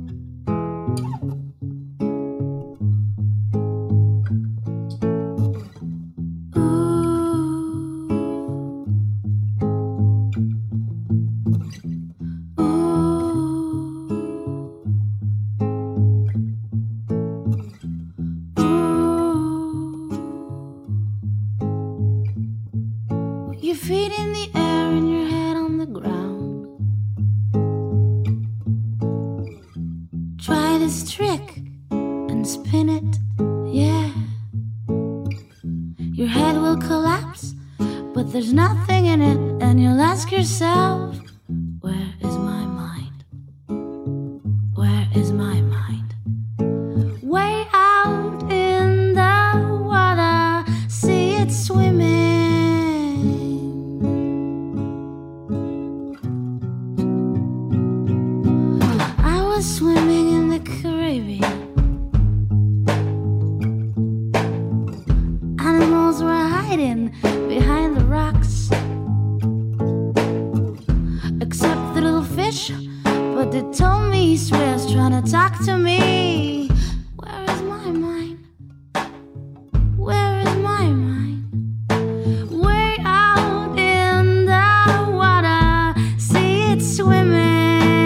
Your feet in the air and your head on the ground. Try this trick and spin it, yeah. Your head will collapse, but there's nothing in it, and you'll ask yourself, where is my mind? Where is my mind? Way out in the water, see it swimming. Swimming in the Caribbean. Animals were hiding behind the rocks, except the little fish, but they told me he swears trying to talk to me. Where is my mind? Where is my mind? Way out in the water, see it swimming.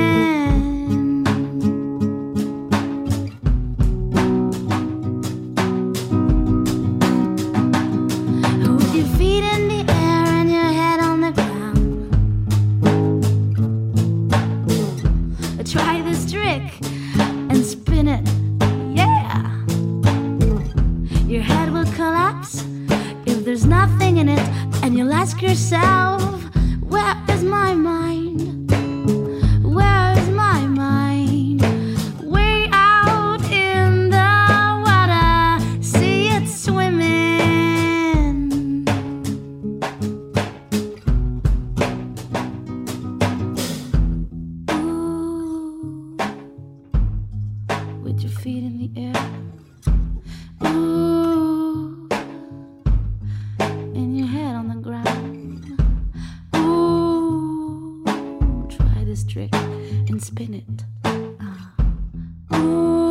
Try this trick and spin it, yeah. Your head will collapse if there's nothing in it, and you'll ask yourself, where is my mind? Where is my mind? Way out in the water, see it swimming. With your feet in the air, ooh, and your head on the ground, ooh, try this trick and spin it, ooh.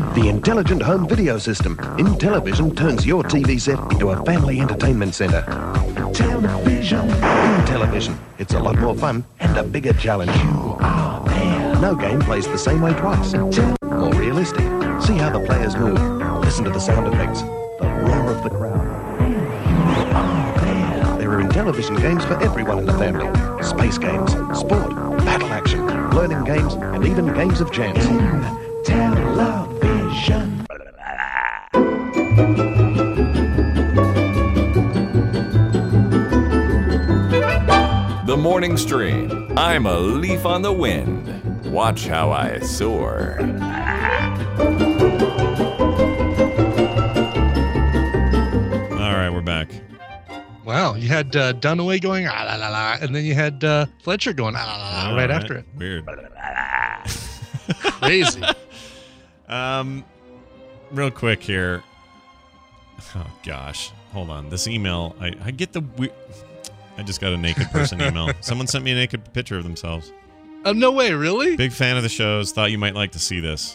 The intelligent home video system. Intellivision turns your TV set into a family entertainment center. Intellivision. It's a lot more fun and a bigger challenge. You are there. No game plays the same way twice. More realistic. See how the players move. Listen to the sound effects. The roar of the crowd. There are Intellivision games for everyone in the family. Space games, sport, battle action, learning games, and even games of chance. Intellivision. The Morning Stream. I'm a leaf on the wind. Watch how I soar. All right, we're back. Wow, you had Dunaway going ah la la la, and then you had Fletcher going ah la la la right after it. Weird. Crazy. Real quick here. Oh gosh, hold on. This email, I get the. I just got a naked person email. Someone sent me a naked picture of themselves. Oh no way, really? Big fan of the shows. Thought you might like to see this.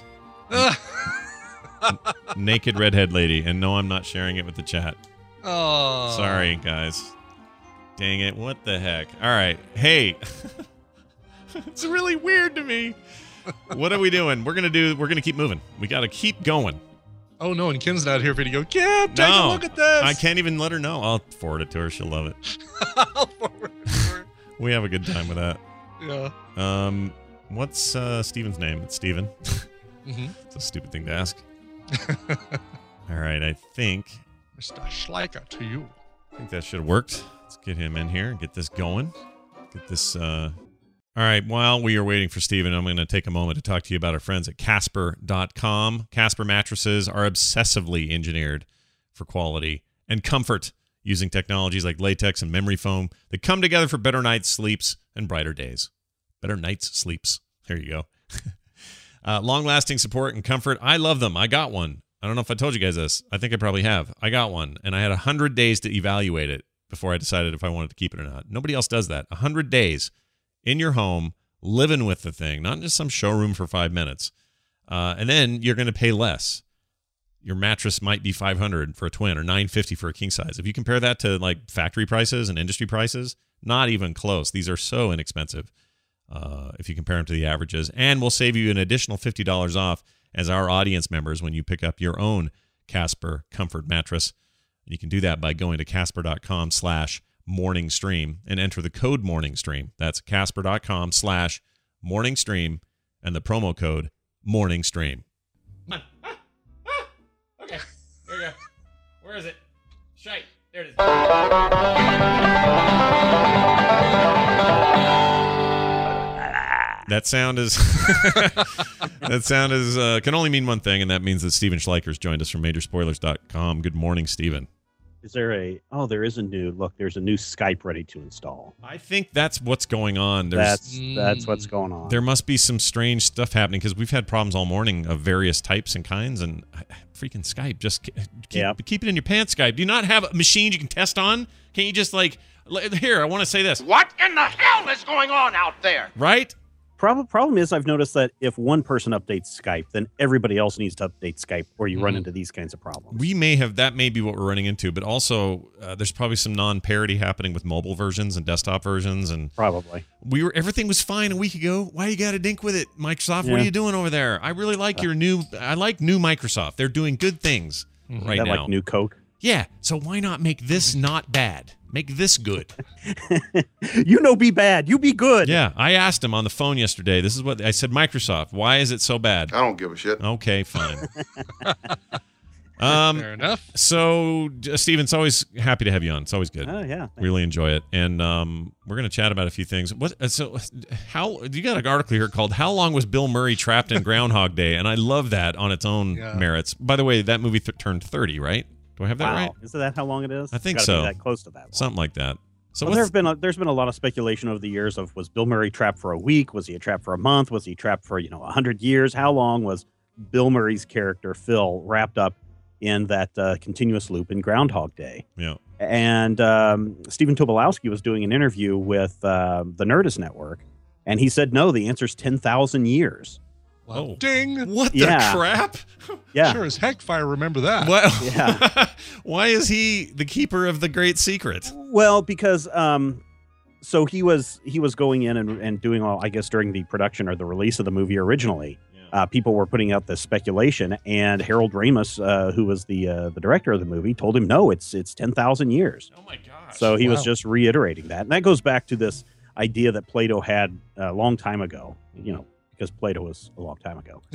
Naked redhead lady, and no, I'm not sharing it with the chat. Oh, sorry guys. Dang it! What the heck? All right, hey, it's really weird to me. What are we doing? We're gonna keep moving. We got to keep going. Oh no, and Kim's not here for you to go. Kim, take a look at this. I can't even let her know. I'll forward it to her. She'll love it. I'll forward it to her. We have a good time with that. Yeah. What's Steven's name? It's Steven. Mm-hmm. It's a stupid thing to ask. All right, I think Mr. Schleicher to you. I think that should have worked. Let's get him in here and get this going. Get this. All right, while we are waiting for Steven, I'm going to take a moment to talk to you about our friends at Casper.com. Casper mattresses are obsessively engineered for quality and comfort using technologies like latex and memory foam that come together for better nights' sleeps and brighter days. Better nights' sleeps. There you go. Long-lasting support and comfort. I love them. I got one. I don't know if I told you guys this. I think I probably have. I got one, and I had 100 days to evaluate it before I decided if I wanted to keep it or not. Nobody else does that. 100 days in your home, living with the thing, not just some showroom for 5 minutes. And then you're going to pay less. Your mattress might be $500 for a twin or $950 for a king size. If you compare that to like factory prices and industry prices, not even close. These are so inexpensive if you compare them to the averages. And we'll save you an additional $50 off as our audience members when you pick up your own Casper Comfort mattress. And you can do that by going to Casper.com/morningstream and enter the code morningstream. That's Casper.com/morningstream and the promo code morningstream. Okay, there you go. Where is it? Shite. There it is. That sound is can only mean one thing, and that means that Steven Schleicher's joined us from Majorspoilers.com. Good morning, Steven. Is there there is a new there's a new Skype ready to install. I think that's what's going on. That's what's going on. There must be some strange stuff happening because we've had problems all morning of various types and kinds, and freaking Skype, just keep it in your pants, Skype. Do you not have machines you can test on? Can't you just here, I want to say this. What in the hell is going on out there? Right? Problem is, I've noticed that if one person updates Skype, then everybody else needs to update Skype, or you run into these kinds of problems. That may be what we're running into, but also there's probably some non-parity happening with mobile versions and desktop versions, and probably everything was fine a week ago. Why you got to dink with it, Microsoft? Yeah. What are you doing over there? I really like I like new Microsoft. They're doing good things right now. Like new Coke. Yeah, so why not make this not bad? Make this good. Be bad. You be good. Yeah, I asked him on the phone yesterday. This is what I said, Microsoft, why is it so bad? I don't give a shit. Okay, fine. Fair enough. So, Steven, it's always happy to have you on. It's always good. Oh, yeah. Really enjoy it. And we're going to chat about a few things. You got an article here called How Long Was Bill Murray Trapped in Groundhog Day? And I love that on its own merits. By the way, that movie turned 30, right? Do I have that right? Is that how long it is? I think it's so. Be that close to that long. Something like that. So there's been a lot of speculation over the years of, was Bill Murray trapped for a week? Was he trapped for a month? Was he trapped for 100 years? How long was Bill Murray's character Phil wrapped up in that continuous loop in Groundhog Day? Yeah. And Stephen Tobolowsky was doing an interview with the Nerdist Network, and he said no. The answer's 10,000 years. Wow. Oh. Ding! What the Yeah. crap? Yeah. Sure as heck if I remember that. What? Yeah. Why is he the keeper of the great secret? Well, because so he was going in and doing all, I guess, during the production or the release of the movie originally. People were putting out this speculation, and Harold Ramis, who was the director of the movie, told him no, it's 10,000 years. Oh my gosh! So he was Wow. just reiterating that, and that goes back to this idea that Plato had a long time ago. You know, because Plato was a long time ago.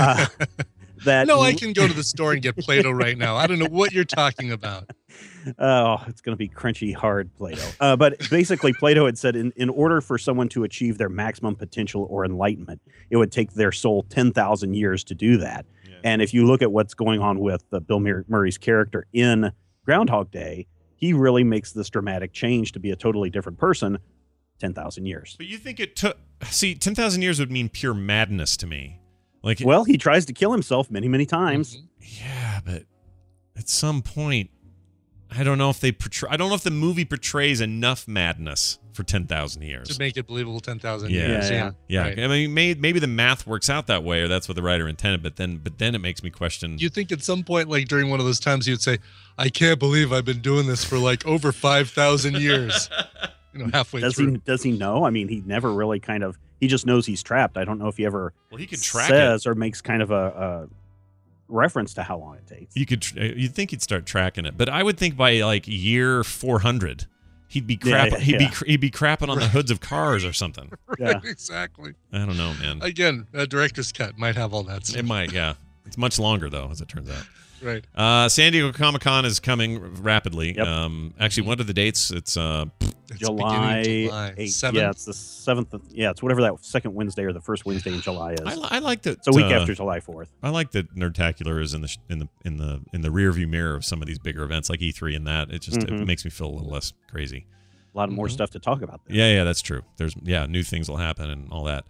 That No, I can go to the store and get Play-Doh right now. I don't know what you're talking about. Oh, it's going to be crunchy, hard Play-Doh. But basically, Plato had said in order for someone to achieve their maximum potential or enlightenment, it would take their soul 10,000 years to do that. Yeah. And if you look at what's going on with Bill Murray's character in Groundhog Day, he really makes this dramatic change to be a totally different person 10,000 years. But you think it took... See, 10,000 years would mean pure madness to me. Like, well, he tries to kill himself many, many times. Yeah, but at some point, I don't know if they portray... I don't know if the movie portrays enough madness for 10,000 years. To make it believable 10,000 Yeah. years. Yeah. Right. I mean, maybe the math works out that way, or that's what the writer intended, but then it makes me question... You think at some point, like during one of those times, you'd say, I can't believe I've been doing this for like over 5,000 years. You know, halfway through. Does he know? I mean, he never really kind of... He just knows he's trapped. I don't know if he ever he could track says or makes kind of a reference to how long it takes. You'd think he'd start tracking it, but I would think by like year 400, he'd be he'd be crapping on the hoods of cars or something. Right, exactly. I don't know, man. Again, a director's cut might have all that stuff. It might, yeah. It's much longer though, as it turns out. Right. San Diego Comic-Con is coming rapidly. Yep. Actually, what are the dates? It's July 8th. 7th. Yeah, it's the 7th. Yeah, it's whatever that second Wednesday or the first Wednesday in July is. I like that. It's a week after July 4th. I like that Nerdtacular is in the rearview mirror of some of these bigger events like E3 and that. It just it makes me feel a little less crazy. A lot of more stuff to talk about there. Yeah, that's true. There's new things will happen and all that.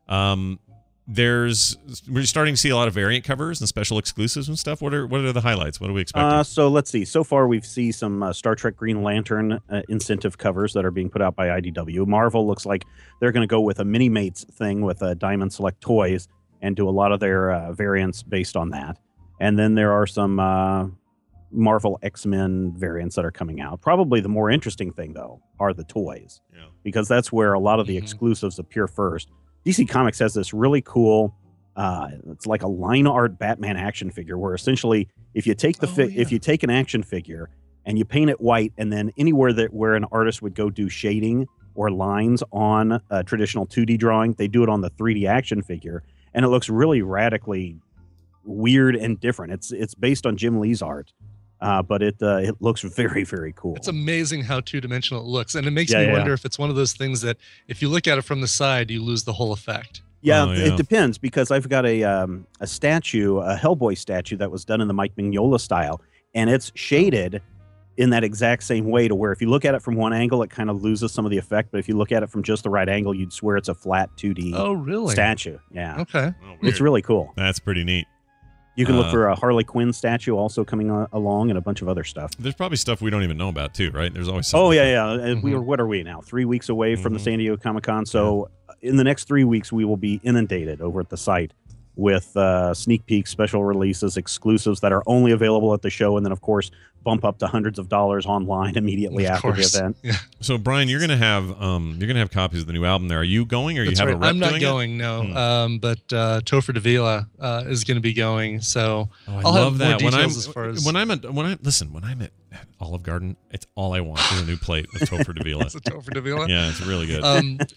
We're starting to see a lot of variant covers and special exclusives and stuff. What are the highlights? What are we expecting? So let's see. So far, we've seen some Star Trek Green Lantern incentive covers that are being put out by IDW. Marvel looks like they're going to go with a Mini Mates thing with Diamond Select Toys and do a lot of their variants based on that. And then there are some Marvel X-Men variants that are coming out. Probably the more interesting thing, though, are the toys. Yeah. Because that's where a lot of the exclusives appear first. DC Comics has this really cool, it's like a line art Batman action figure where essentially if you take if you take an action figure and you paint it white, and then anywhere where an artist would go do shading or lines on a traditional 2D drawing, they do it on the 3D action figure, and it looks really radically weird and different. It's based on Jim Lee's art. But it looks very, very cool. It's amazing how two-dimensional it looks. And it makes me wonder if it's one of those things that if you look at it from the side, you lose the whole effect. Yeah, it depends, because I've got a statue, a Hellboy statue that was done in the Mike Mignola style, and it's shaded in that exact same way to where if you look at it from one angle, it kind of loses some of the effect. But if you look at it from just the right angle, you'd swear it's a flat 2D statue. Yeah. Okay. It's really cool. That's pretty neat. You can look for a Harley Quinn statue also coming along and a bunch of other stuff. There's probably stuff we don't even know about too, right? There's always something. Oh, yeah. What are we now? 3 weeks away from the San Diego Comic-Con. So in the next 3 weeks, we will be inundated over at the site with sneak peeks, special releases, exclusives that are only available at the show. And then, of course, bump up to hundreds of dollars online immediately after the event. Yeah. So, Brian, you're gonna have copies of the new album there. Are you going, or you have a rep I'm not doing going, no. But Topher Davila is going to be going. So I'll love have that. more details as far as when I'm at Olive Garden, it's all I want is a new plate of Topher Davila. It's a Topher Davila. Yeah, it's really good.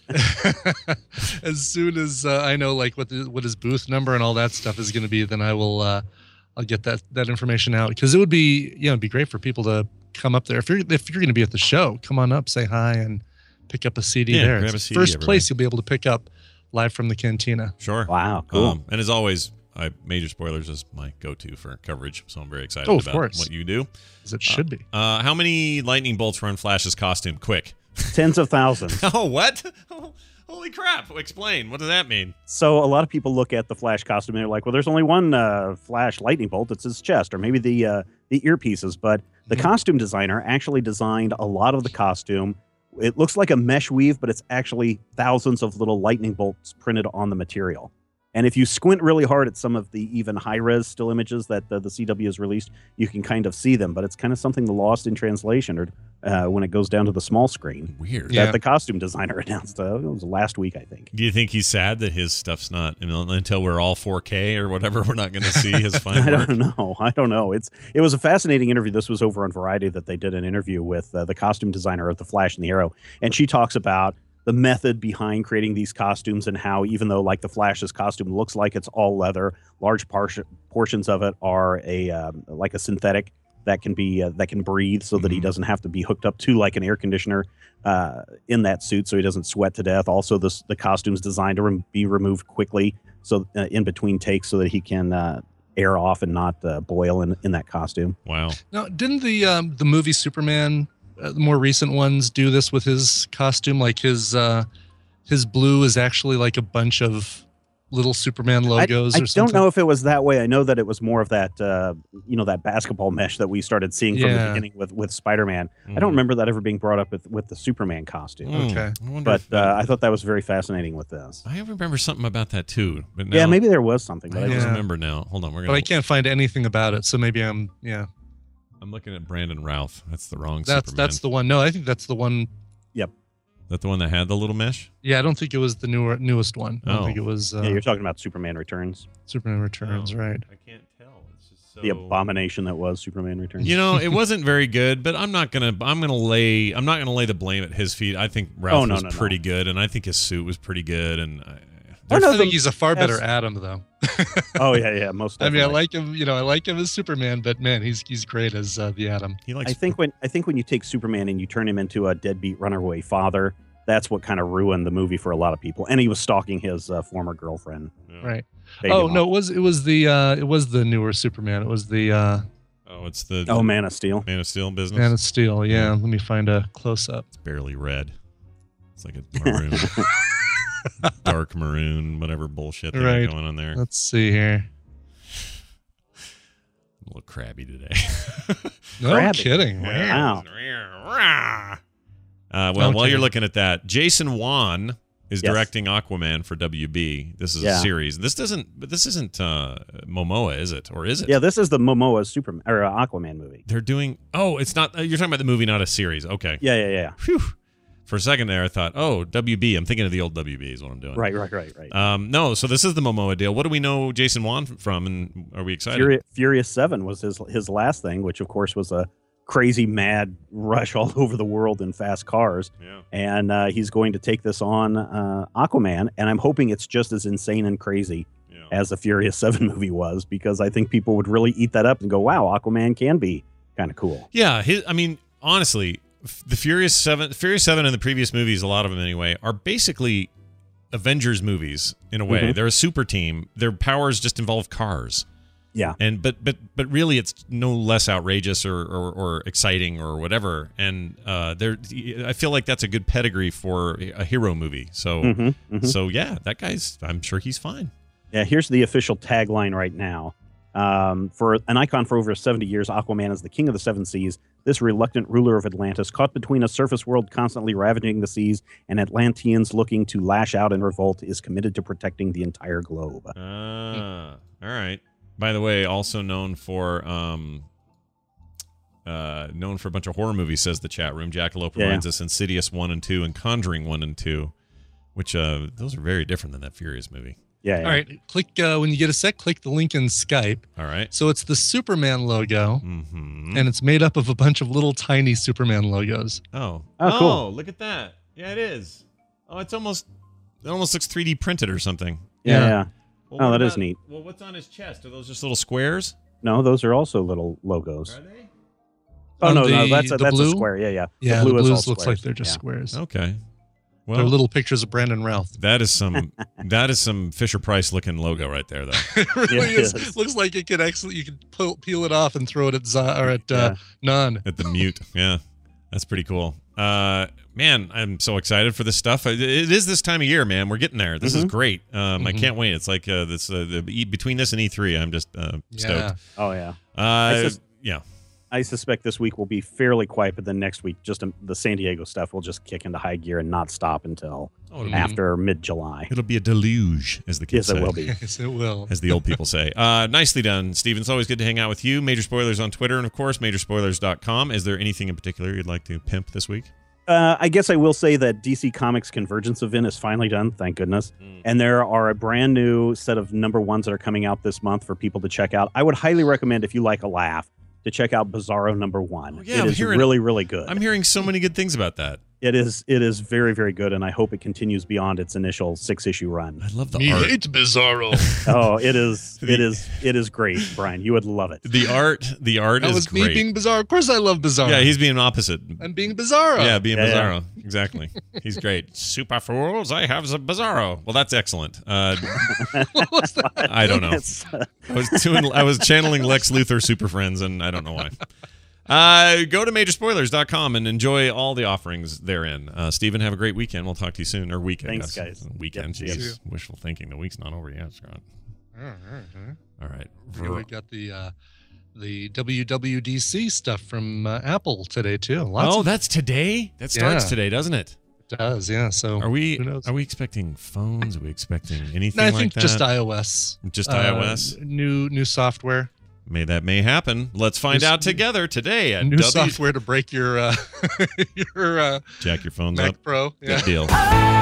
As soon as I know like what his booth number and all that stuff is going to be, then I will. I'll get that information out, because it would be it'd be great for people to come up there if you're going to be at the show. Come on up, say hi, and pick up a CD there. Grab a It's CD, first everybody. place you'll be able to pick up live from the cantina. Sure. Wow. Cool. And as always, Major Spoilers is my go-to for coverage, so I'm very excited Of about course. what you do. As it should be. How many lightning bolts were on Flash's costume? Quick. Tens of thousands. Oh, what? Holy crap. Explain. What does that mean? So a lot of people look at the Flash costume and they're like, well, there's only one Flash lightning bolt. It's his chest, or maybe the earpieces. But the costume designer actually designed a lot of the costume. It looks like a mesh weave, but it's actually thousands of little lightning bolts printed on the material. And if you squint really hard at some of the even high-res still images that the CW has released, you can kind of see them. But it's kind of something lost in translation, or when it goes down to the small screen. Weird. That the costume designer announced. It was last week, I think. Do you think he's sad that his stuff's not, until we're all 4K or whatever, we're not going to see his fine work? I don't know. It was a fascinating interview. This was over on Variety that they did an interview with the costume designer of The Flash and the Arrow. And she talks about the method behind creating these costumes and how, even though like the Flash's costume looks like it's all leather, large portions of it are like a synthetic that can be that can breathe, so that he doesn't have to be hooked up to like an air conditioner in that suit, so he doesn't sweat to death. Also, the costume's designed to be removed quickly, so in between takes, so that he can air off and not boil in that costume. Wow. Now, didn't the movie Superman, the more recent ones, do this with his costume? Like his blue is actually like a bunch of little Superman logos or something? I don't know if it was that way. I know that it was more of that, that basketball mesh that we started seeing from the beginning with Spider-Man. I don't remember that ever being brought up with the Superman costume. Okay. But I thought that was very fascinating with this. I remember something about that too. But now, maybe there was something. But I just remember now. Hold on. But I can't find anything about it, so maybe I'm looking at Brandon Routh. That's the wrong Superman. That's the one. No, I think that's the one. Yep. Is that the one that had the little mesh? Yeah, I don't think it was the newest one. I don't think it was. You're talking about Superman Returns. Superman Returns, right? I can't tell. It's just so... The abomination that was Superman Returns. It wasn't very good, but I'm not gonna lay the blame at his feet. I think Ralph was pretty good, and I think his suit was pretty good, and I think he's a far better Adam, though. Oh yeah, most definitely. I mean, I like him. I like him as Superman, but man, he's great as the Atom. I think when you take Superman and you turn him into a deadbeat runaway father, that's what kind of ruined the movie for a lot of people. And he was stalking his former girlfriend. Right. No, it was the newer Superman. It was the. It's the Man of Steel. Man of Steel business. Man of Steel. Yeah. Let me find a close up. It's barely red. It's like a maroon. Dark maroon, whatever bullshit they got going on there. Let's see here. A little crabby today. No kidding. Wow. While you're looking at that, Jason Wan is directing Aquaman for WB. This is a series. This isn't Momoa, is it? Or is it? Yeah, this is the Momoa Superman or Aquaman movie. They're doing. Oh, it's not. You're talking about the movie, not a series. Okay. Yeah. Phew. For a second there, I thought, WB. I'm thinking of the old WB is what I'm doing. Right. No, so this is the Momoa deal. What do we know Jason Wan from, and are we excited? Furious 7 was his last thing, which of course was a crazy mad rush all over the world in fast cars. Yeah. And he's going to take this on Aquaman, and I'm hoping it's just as insane and crazy as the Furious 7 movie was, because I think people would really eat that up and go, wow, Aquaman can be kind of cool. Yeah, honestly, the Furious 7 and the previous movies, a lot of them anyway, are basically Avengers movies in a way. Mm-hmm. They're a super team. Their powers just involve cars. Yeah. And but really it's no less outrageous or exciting or whatever. And I feel like that's a good pedigree for a hero movie. So so yeah, that guy's, I'm sure he's fine. Yeah, here's the official tagline right now. For an icon for over 70 years, Aquaman is the king of the seven seas. This reluctant ruler of Atlantis, caught between a surface world constantly ravaging the seas and Atlanteans looking to lash out in revolt, is committed to protecting the entire globe. All right. By the way, also known for a bunch of horror movies, says the chat room. Jackalope reminds us Insidious 1 and 2 and Conjuring 1 and 2, which those are very different than that Furious movie. Yeah. All right. Click when you get a sec. Click the link in Skype. All right. So it's the Superman logo, and it's made up of a bunch of little tiny Superman logos. Oh, cool. Look at that. Yeah, it is. Oh, it almost looks 3D printed or something. Yeah. Well, that is neat. Well, what's on his chest? Are those just little squares? No, those are also little logos. Are they? Oh, no, that's a square. Yeah. Yeah, the blues looks like they're just squares. Okay. Well, they're little pictures of Brandon Routh. That is some Fisher Price looking logo right there, though. It really is. Looks like it could actually, you could peel it off and throw it at Nan. At the mute. Yeah, that's pretty cool. Man, I'm so excited for this stuff. It is this time of year, man. We're getting there. This is great. I can't wait. It's like between this and E3, I'm just stoked. Oh yeah. Yeah. I suspect this week will be fairly quiet, but then next week, just the San Diego stuff will just kick into high gear and not stop until after mid-July. It'll be a deluge, as the kids say. Yes, it will be. Yes, it will. As the old people say. Nicely done, Steven. It's always good to hang out with you. Major Spoilers on Twitter and, of course, majorspoilers.com. Is there anything in particular you'd like to pimp this week? I guess I will say that DC Comics Convergence event is finally done, thank goodness. And there are a brand new set of number ones that are coming out this month for people to check out. I would highly recommend, if you like a laugh, to check out Bizarro number 1. Yeah, it is really, really good. I'm hearing so many good things about that. It is very, very good, and I hope it continues beyond its initial 6-issue run. I love the art. Hate Bizarro. Oh, it is great, Brian. You would love it. The art that is was great. me being Bizarro. Of course I love Bizarro. Yeah, he's being opposite. I'm being Bizarro. Yeah, being Bizarro. Yeah. Exactly. He's great. Super fools, I have a Bizarro. Well, that's excellent. What was that? I don't know. I was channeling Lex Luthor Super Friends, and I don't know why. Go to majorspoilers.com and enjoy all the offerings therein. Stephen, have a great weekend. We'll talk to you soon. Or weekend. Thanks, guys. Weekend. Yep. Jeez. Wishful thinking. The week's not over yet, Scott. All right. We got the WWDC stuff from Apple today, too. That's today? That starts today, doesn't it? It does, yeah. So Are we who knows? Are we expecting phones? Are we expecting anything No, I like think that? just iOS. Just iOS? New software. May happen. Let's find out together today at new software to break your jack your phones Mac up. Pro. Yeah. Good deal.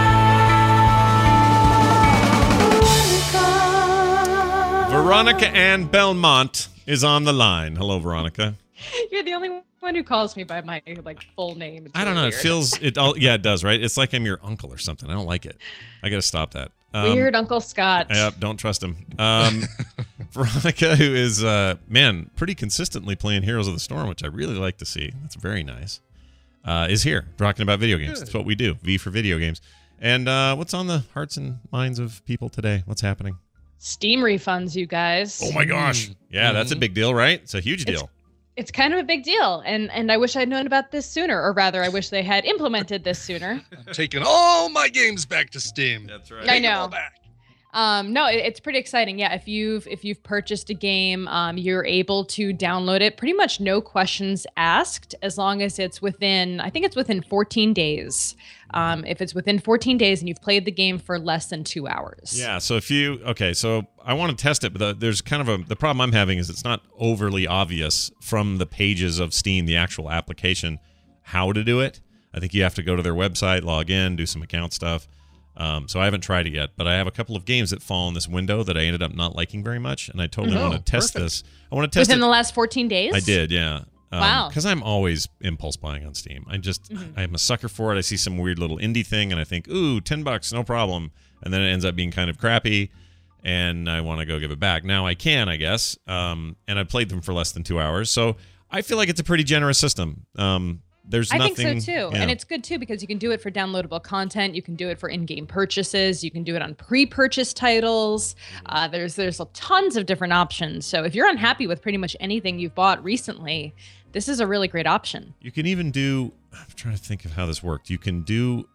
Veronica Ann Belmont is on the line. Hello, Veronica. You're the only one who calls me by my full name. It's I don't really know. weird. It does, right? It's like I'm your uncle or something. I don't like it. I got to stop that. Weird Uncle Scott. Yeah, don't trust him. Veronica, who is, pretty consistently playing Heroes of the Storm, which I really like to see. That's very nice. Is here talking about video games. That's what we do. V for video games. And what's on the hearts and minds of people today? What's happening? Steam refunds, you guys. Oh my gosh. Yeah, that's a big deal, right? It's a huge deal. It's kind of a big deal, and I wish I'd known about this sooner, or rather, I wish they had implemented this sooner. I'm taking all my games back to Steam. That's right. I know. No, it's pretty exciting. Yeah, if you've purchased a game, you're able to download it. Pretty much no questions asked, as long as it's within. I think it's within 14 days. If it's within 14 days and you've played the game for less than 2 hours. Yeah. So so I want to test it, but there's kind of the problem I'm having is it's not overly obvious from the pages of Steam, the actual application, how to do it. I think you have to go to their website, log in, do some account stuff. So I haven't tried it yet, but I have a couple of games that fall in this window that I ended up not liking very much, and I totally want to test this. I want to test within it. the last 14 days. I did, yeah. Wow. Because I'm always impulse buying on Steam. I'm a sucker for it. I see some weird little indie thing, and I think, ooh, $10, no problem. And then it ends up being kind of crappy, and I want to go give it back. Now I can, I guess. And I played them for less than 2 hours, so I feel like it's a pretty generous system. There's I nothing. think so too, yeah. and it's good too because you can do it for downloadable content. You can do it for in-game purchases. You can do it on pre-purchase titles. There's tons of different options. So if you're unhappy with pretty much anything you've bought recently, this is a really great option. You can even do. I'm trying to think of how this worked. You can do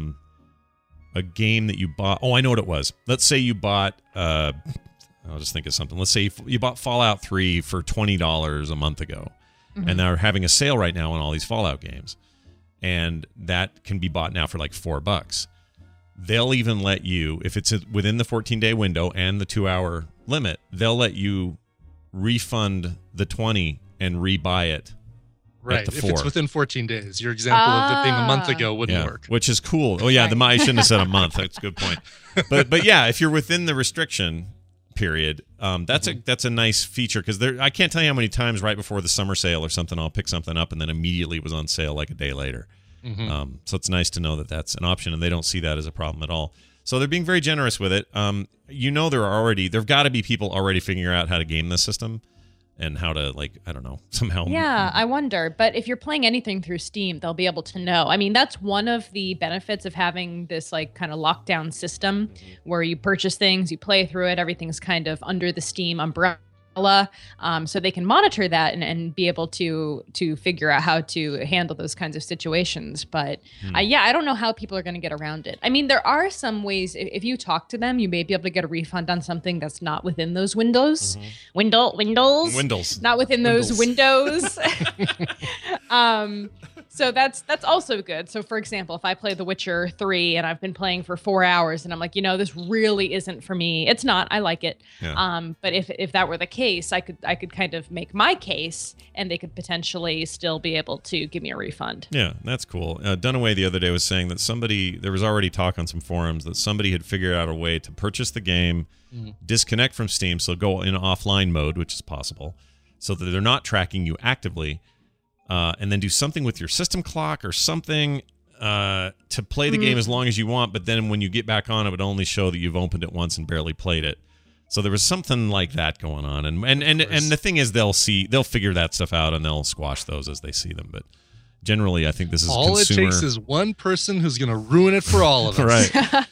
a game that you bought. Oh, I know what it was. Let's say you bought. I'll just think of something. Let's say you bought Fallout 3 for $20 a month ago. And they're having a sale right now on all these Fallout games. And that can be bought now for like $4. They'll even let you, if it's within the 14-day window and the 2-hour limit, they'll let you refund the $20 and rebuy it. Right. At the If 4. it's within 14 days. Your example of it being a month ago wouldn't work. Which is cool. Oh, yeah, I shouldn't have said a month. That's a good point. But yeah, if you're within the restriction period, that's a nice feature because I can't tell you how many times right before the summer sale or something I'll pick something up and then immediately it was on sale like a day later. So it's nice to know that that's an option and they don't see that as a problem at all. So they're being very generous with it. There've got to be people already figuring out how to game this system and how to somehow. Yeah, I wonder. But if you're playing anything through Steam, they'll be able to know. I mean, that's one of the benefits of having this kind of lockdown system where you purchase things, you play through it, everything's kind of under the Steam umbrella. so they can monitor that and be able to figure out how to handle those kinds of situations. But I don't know how people are going to get around it. I mean, there are some ways. If you talk to them, you may be able to get a refund on something that's not within those windows. Windows. Not within those windows. So that's also good. So for example, if I play The Witcher 3 and I've been playing for 4 hours and I'm like, this really isn't for me. It's not. I like it. Yeah. But if that were the case, I could kind of make my case and they could potentially still be able to give me a refund. Yeah, that's cool. Dunaway the other day was saying that there was already talk on some forums that somebody had figured out a way to purchase the game, disconnect from Steam, so go in offline mode, which is possible, so that they're not tracking you actively. And then do something with your system clock or something to play the game as long as you want. But then when you get back on, it would only show that you've opened it once and barely played it. So there was something like that going on. And the thing is, they'll figure that stuff out and they'll squash those as they see them. But generally, I think this is all consumer. It takes is one person who's going to ruin it for all of Right. us.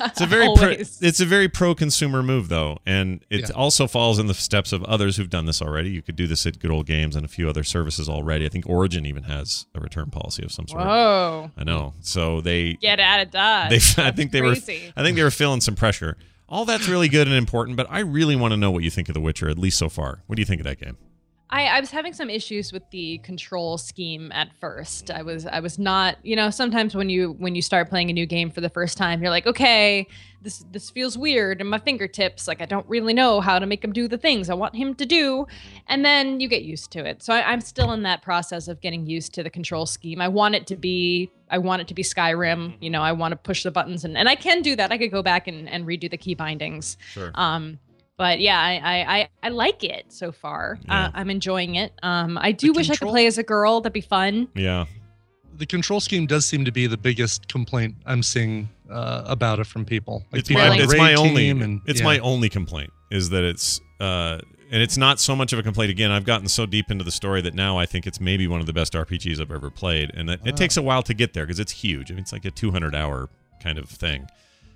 It's a very pro-consumer move, though, and it also falls in the steps of others who've done this already. You could do this at Good Old Games and a few other services already. I think Origin even has a return policy of some sort. Whoa! I know. So they get out of Dodge. I think they were feeling some pressure. All that's really good and important, but I really want to know what you think of The Witcher, at least so far. What do you think of that game? I was having some issues with the control scheme at first. I was not, sometimes when you start playing a new game for the first time, you're like, okay, this feels weird in my fingertips. Like I don't really know how to make him do the things I want him to do. And then you get used to it. So I'm still in that process of getting used to the control scheme. I want it to be Skyrim. I want to push the buttons and I can do that. I could go back and redo the key bindings. Sure. But yeah, I like it so far. Yeah. I'm enjoying it. I do wish I could play as a girl. That'd be fun. Yeah. The control scheme does seem to be the biggest complaint I'm seeing about it from people. It's my only complaint is that it's and it's not so much of a complaint. Again, I've gotten so deep into the story that now I think it's maybe one of the best RPGs I've ever played, and it takes a while to get there because it's huge. I mean, it's like a 200-hour kind of thing.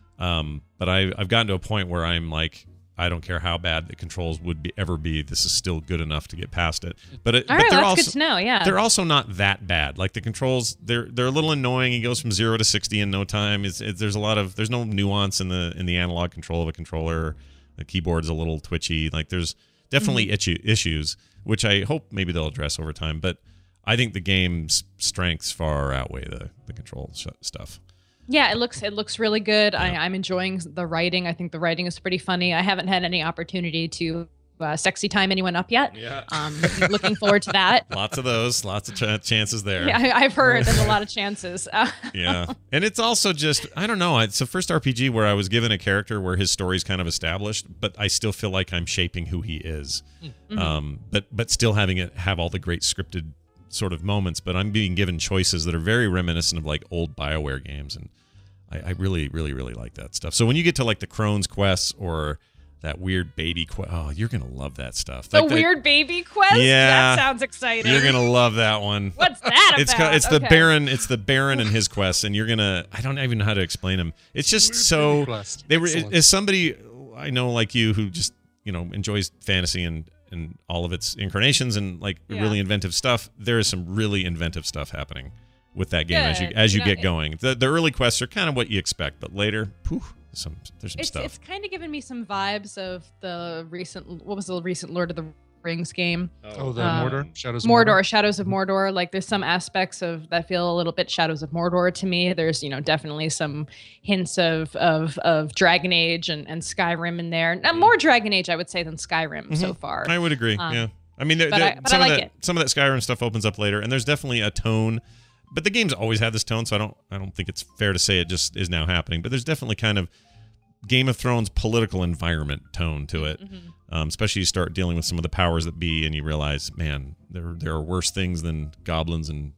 But I've gotten to a point where I'm like, I don't care how bad the controls would ever be. This is still good enough to get past it. But that's good to know. Yeah, they're also not that bad. Like the controls, they're a little annoying. He goes from 0 to 60 in no time. There's no nuance in the analog control of a controller. The keyboard's a little twitchy. Like there's definitely issues, which I hope maybe they'll address over time. But I think the game's strengths far outweigh the control stuff. Yeah, it looks really good. Yeah. I'm enjoying the writing. I think the writing is pretty funny. I haven't had any opportunity to sexy time anyone up yet. Yeah. Looking forward to that. Lots of those. Lots of chances there. Yeah, I've heard there's a lot of chances. Yeah. And it's also just, I don't know. It's the first RPG where I was given a character where his story's kind of established, but I still feel like I'm shaping who he is. Mm-hmm. But still having it have all the great scripted sort of moments, but I'm being given choices that are very reminiscent of like old BioWare games, and I really, really, really like that stuff. So when you get to like the Crone's quests or that weird baby quest, oh, you're gonna love that stuff. The weird baby quest? Yeah, that sounds exciting. You're gonna love that one. What's that about? It's the Baron. It's the Baron and his quests, and you're gonna. I don't even know how to explain them. It's just so. They were as somebody I know like you who just enjoys fantasy and all of its incarnations and like really inventive stuff. There is some really inventive stuff happening with that game as you get going. The early quests are kind of what you expect, but later, there's some stuff. It's kind of giving me some vibes of the recent Lord of the Rings game. Mordor? Shadows of Mordor. Shadows of Mordor. Like there's some aspects of that feel a little bit Shadows of Mordor to me. There's definitely some hints of Dragon Age and Skyrim in there. More Dragon Age, I would say, than Skyrim so far. I would agree. Yeah, I mean, some of that Skyrim stuff opens up later, and there's definitely a tone. But the game's always had this tone, so I don't think it's fair to say it just is now happening. But there's definitely kind of Game of Thrones political environment tone to it. Especially you start dealing with some of the powers that be, and you realize, man, there are worse things than goblins and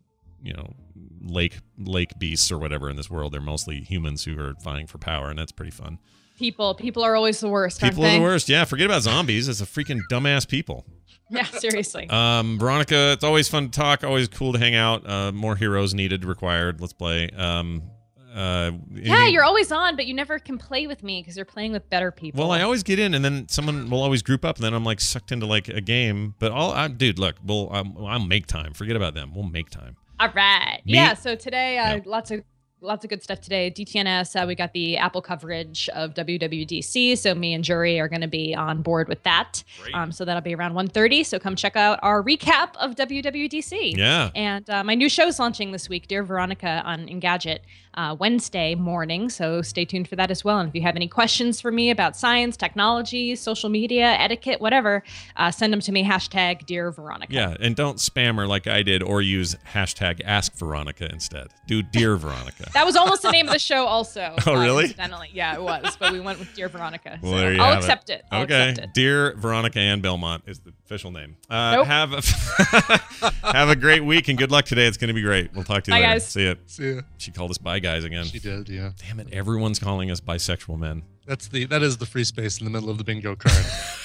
lake beasts or whatever in this world. They're mostly humans who are vying for power, and that's pretty fun. People are always the worst. People are the worst. Yeah, forget about zombies. It's a freaking dumbass people. Yeah, seriously. Veronica, it's always fun to talk. Always cool to hang out. More heroes needed, required. Let's play. Yeah, you're always on, but you never can play with me because you're playing with better people. Well, I always get in, and then someone will always group up, and then I'm like sucked into like a game. But dude, look, I'll make time. Forget about them. We'll make time. All right. Yeah. So today, lots of good stuff today. DTNS, we got the Apple coverage of WWDC. So me and Jury are going to be on board with that. So that'll be around 1:30. So come check out our recap of WWDC. Yeah. And my new show's launching this week, Dear Veronica on Engadget, Wednesday morning. So stay tuned for that as well. And if you have any questions for me about science, technology, social media, etiquette, whatever, send them to me, hashtag Dear Veronica. Yeah. And don't spam her like I did or use hashtag Ask Veronica instead. Do Dear Veronica. That was almost the name of the show also. Oh, really? Incidentally. Yeah, it was. But we went with Dear Veronica. Well, So there you I'll have accept it. I'll Okay. accept it. Dear Veronica Ann Belmont is the official name. Nope. Have a great week and good luck today. It's going to be great. We'll talk to you Bye, later. guys. See ya. See ya. She called us bye guys again. She did, yeah. Damn it. Everyone's calling us bisexual men. That is the free space in the middle of the bingo card.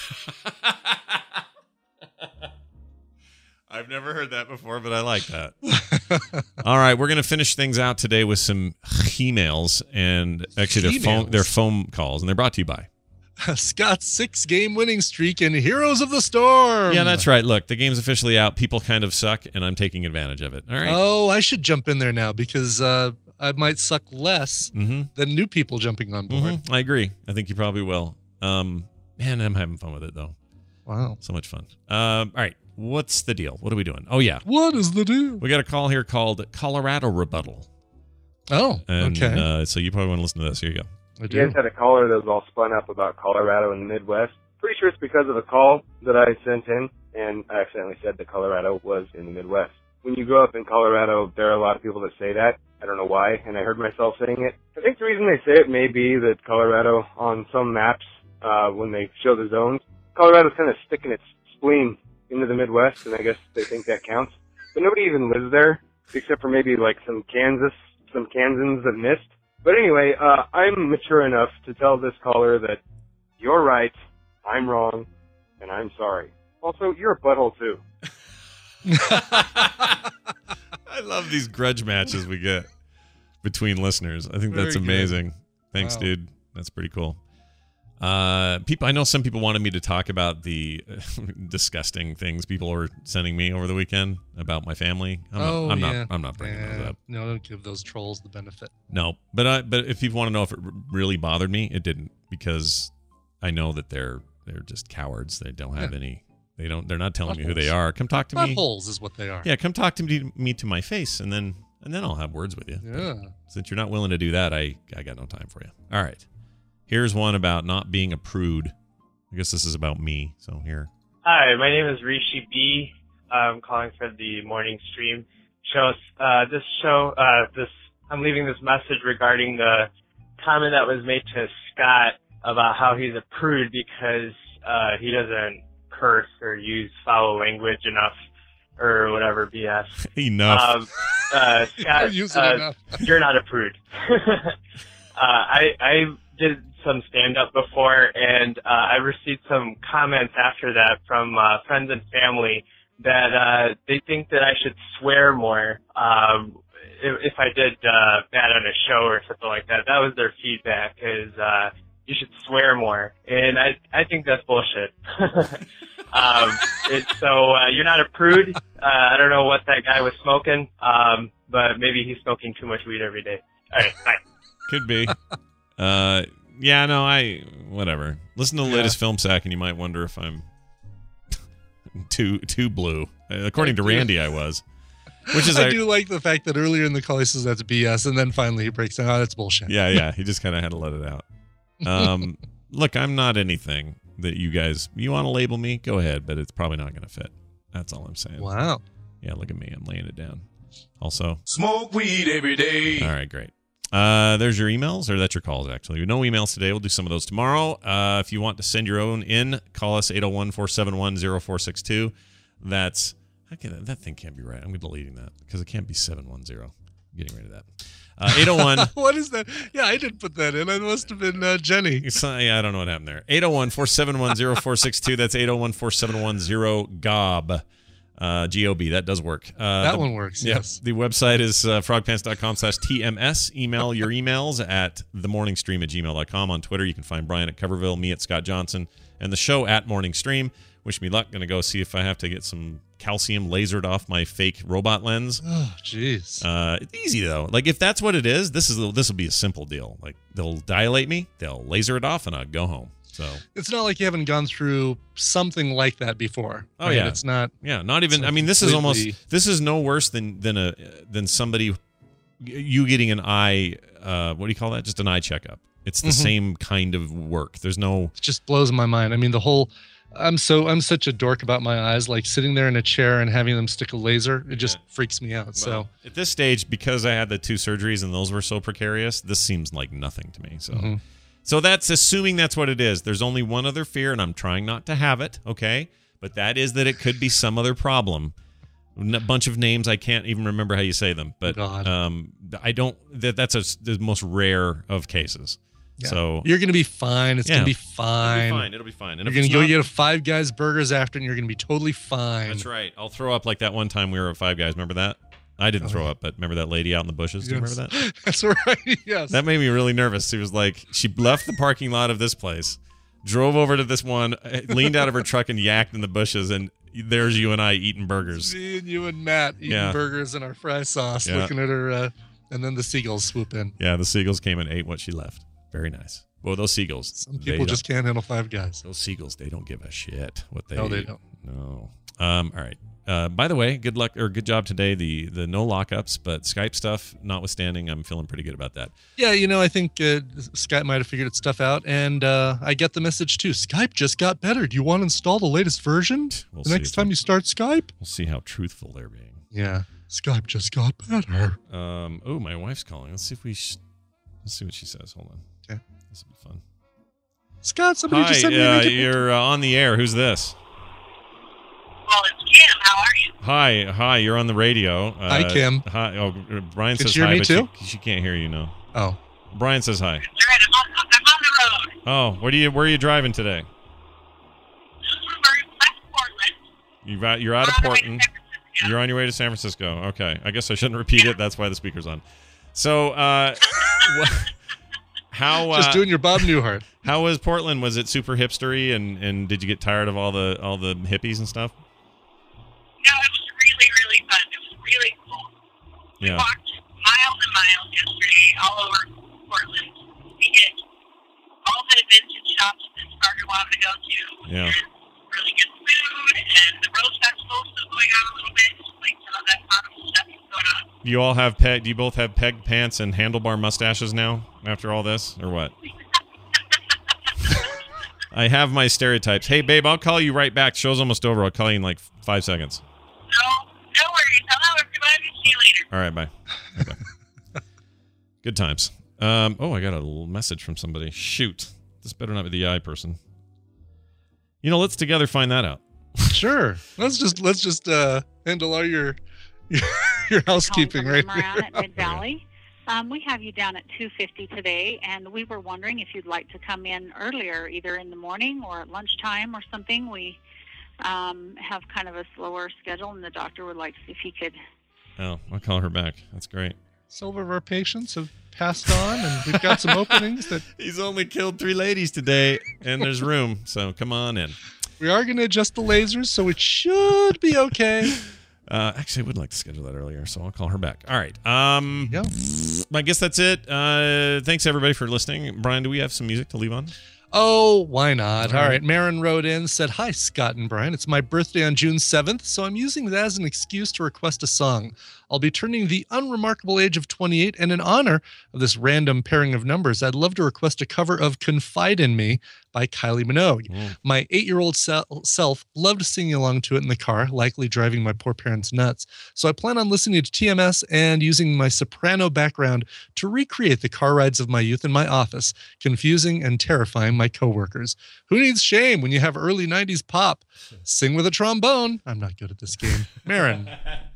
I've never heard that before, but I like that. All right, we're going to finish things out today with some emails and actually they're phone calls, and they're brought to you by Scott's 6-game winning streak and Heroes of the Storm. Yeah, that's right. Look, the game's officially out. People kind of suck, and I'm taking advantage of it. All right. Oh, I should jump in there now because I might suck less than new people jumping on board. I agree. I think you probably will. Man, I'm having fun with it, though. Wow. So much fun. All right. What's the deal? What are we doing? Oh, yeah. What is the deal? We got a call here called Colorado Rebuttal. Oh, and, okay. So you probably want to listen to this. Here you go. You guys had a caller that was all spun up about Colorado and the Midwest. Pretty sure it's because of a call that I sent in, and I accidentally said that Colorado was in the Midwest. When you grow up in Colorado, there are a lot of people that say that. I don't know why, and I heard myself saying it. I think the reason they say it may be that Colorado, on some maps, when they show the zones, Colorado's kind of sticking its spleen into the Midwest, and I guess they think that counts. But nobody even lives there, except for maybe like some Kansans that missed. But anyway, I'm mature enough to tell this caller that you're right, I'm wrong, and I'm sorry. Also, you're a butthole too. I love these grudge matches we get between listeners. I think that's Very good. amazing. Thanks, Wow. dude. That's pretty cool. I know some people wanted me to talk about the disgusting things people were sending me over the weekend about my family. I'm not bringing those up. No, don't give those trolls the benefit. No, but if people want to know if it really bothered me, it didn't, because I know that they're just cowards. They don't have any. They're not telling me who they are. Come talk to me. Buttholes is what they are. Yeah, come talk to me to my face, and then I'll have words with you. Yeah. But since you're not willing to do that, I got no time for you. All right. Here's one about not being a prude. I guess this is about me. So here. Hi, my name is Rishi B. I'm calling for the morning stream show. I'm leaving this message regarding the comment that was made to Scott about how he's a prude because he doesn't curse or use foul language enough or whatever BS. Enough. Scott, you're not a prude. I did some stand-up before, and I received some comments after that from friends and family that they think that I should swear more if I did bad on a show or something like that. That was their feedback, is you should swear more, and I think that's bullshit. You're not a prude. I don't know what that guy was smoking, but maybe he's smoking too much weed every day. All right, bye. Could be. Yeah, no, whatever. Listen to the latest Film Sack, and you might wonder if I'm too blue. According to Randy, I was. Which is I do like the fact that earlier in the call he says that's BS, and then finally he breaks down, that's bullshit. Yeah. He just kind of had to let it out. Look, I'm not anything that you want to label me, go ahead, but it's probably not going to fit. That's all I'm saying. Wow. Yeah, look at me. I'm laying it down. Also, Smoke weed every day. all right, great. There's your emails, or that's your calls, actually. No emails today. We'll do some of those tomorrow. If you want to send your own in, call us 801-471-0462. That's, okay, that thing can't be right. I'm deleting that because it can't be 710. I'm getting rid of that. 801. What is that? Yeah, I didn't put that in. It must have been Jenny. Yeah, I don't know what happened there. 801-471-0462. That's 801-471-0GOB. GOB. That does work. That one works, yes. The website is frogpants.com/TMS. Email your emails at themorningstream@gmail.com. On Twitter, you can find Brian at Coverville, me at Scott Johnson, and the show at Morning Stream. Wish me luck. Going to go see if I have to get some calcium lasered off my fake robot lens. Oh, jeez. It's easy, though. Like, if that's what it is, this will be a simple deal. Like, they'll dilate me, they'll laser it off, and I'll go home. So it's not like you haven't gone through something like that before. Oh, yeah. It's not. Yeah, not even. I mean, this is no worse than somebody, you getting an eye, what do you call that? Just an eye checkup. It's the same kind of work. There's no. It just blows my mind. I mean, I'm such a dork about my eyes. Like sitting there in a chair and having them stick a laser, it just freaks me out. So at this stage, because I had the 2 surgeries and those were so precarious, this seems like nothing to me. So. So that's assuming that's what it is. There's only one other fear, and I'm trying not to have it, okay? But that is that it could be some other problem. A bunch of names, I can't even remember how you say them. But I don't. That's the most rare of cases. Yeah. So you're going to be fine. It's going to be fine. It'll be fine. And you're going to go get a Five Guys burgers after, and you're going to be totally fine. That's right. I'll throw up like that one time we were at Five Guys. Remember that? I didn't throw up, but remember that lady out in the bushes? Do you remember that? That's right, yes. That made me really nervous. She was like, she left the parking lot of this place, drove over to this one, leaned out of her truck and yacked in the bushes, and there's you and I eating burgers. Me and you and Matt eating burgers and our fry sauce, looking at her, and then the seagulls swoop in. Yeah, the seagulls came and ate what she left. Very nice. Well, those seagulls. Some people just can't handle Five Guys. Those seagulls, they don't give a shit what they No, they eat. don't. No. All right. By the way, good luck or good job today. The no lockups, but Skype stuff notwithstanding, I'm feeling pretty good about that. Yeah, I think Skype might have figured its stuff out, and I get the message too. Skype just got better. Do you want to install the latest version the next time you start Skype? We'll see how truthful they're being. Yeah, Skype just got better. Oh, my wife's calling. Let's see if let's see what she says. Hold on. Okay, this will be fun. Scott, somebody just sent me. You're on the air. Who's this? Well, it's Kim. How are you? Hi. You're on the radio. Hi, Kim. Hi. Oh, Brian says you hear hi, me but too? She can't hear you. No. Oh. Brian says hi. That's right. I'm on the road. Oh, where are you driving today? We're Portland. You're out of Portland. You're on your way to San Francisco. Okay. I guess I shouldn't repeat it. That's why the speaker's on. So, how? Just doing your Bob Newhart. How was Portland? Was it super hipstery, and did you get tired of all the hippies and stuff? No, it was really, really fun. It was really cool. We walked miles and miles yesterday all over Portland. We hit all the vintage shops that Sparker wanted to go to. Yeah. And really good food, and the Rose Festival is still going on a little bit. Like some of that carnival stuff is going on. Do you both have peg pants and handlebar mustaches now after all this, or what? I have my stereotypes. Hey, babe, I'll call you right back. Show's almost over. I'll call you in like 5 seconds. No worries. Hello, everybody. See you later. All right, bye. Bye. Good times. I got a little message from somebody. Shoot. This better not be the AI person. Let's together find that out. Sure. Let's just handle all your housekeeping right here. At Mid Valley. We have you down at 2:50 today, and we were wondering if you'd like to come in earlier, either in the morning or at lunchtime or something. We have kind of a slower schedule, and the doctor would like to see if he could. Oh, I'll call her back. That's great. Some of our patients have passed on, and we've got some openings that. He's only killed 3 ladies today, and there's room, so come on in. We are going to adjust the lasers, so it should be okay. Actually, I would like to schedule that earlier, so I'll call her back. All right. I guess that's it. Thanks, everybody, for listening. Brian, do we have some music to leave on? Oh, why not? All right. Marin wrote in, said, "Hi, Scott and Brian. It's my birthday on June 7th, so I'm using that as an excuse to request a song. I'll be turning the unremarkable age of 28, and in honor of this random pairing of numbers, I'd love to request a cover of Confide in Me by Kylie Minogue. My 8-year-old self loved singing along to it in the car, likely driving my poor parents nuts. So I plan on listening to TMS and using my soprano background to recreate the car rides of my youth in my office, confusing and terrifying my coworkers. Who needs shame when you have early 90s pop? Sing with a trombone." I'm not good at this game. Marin.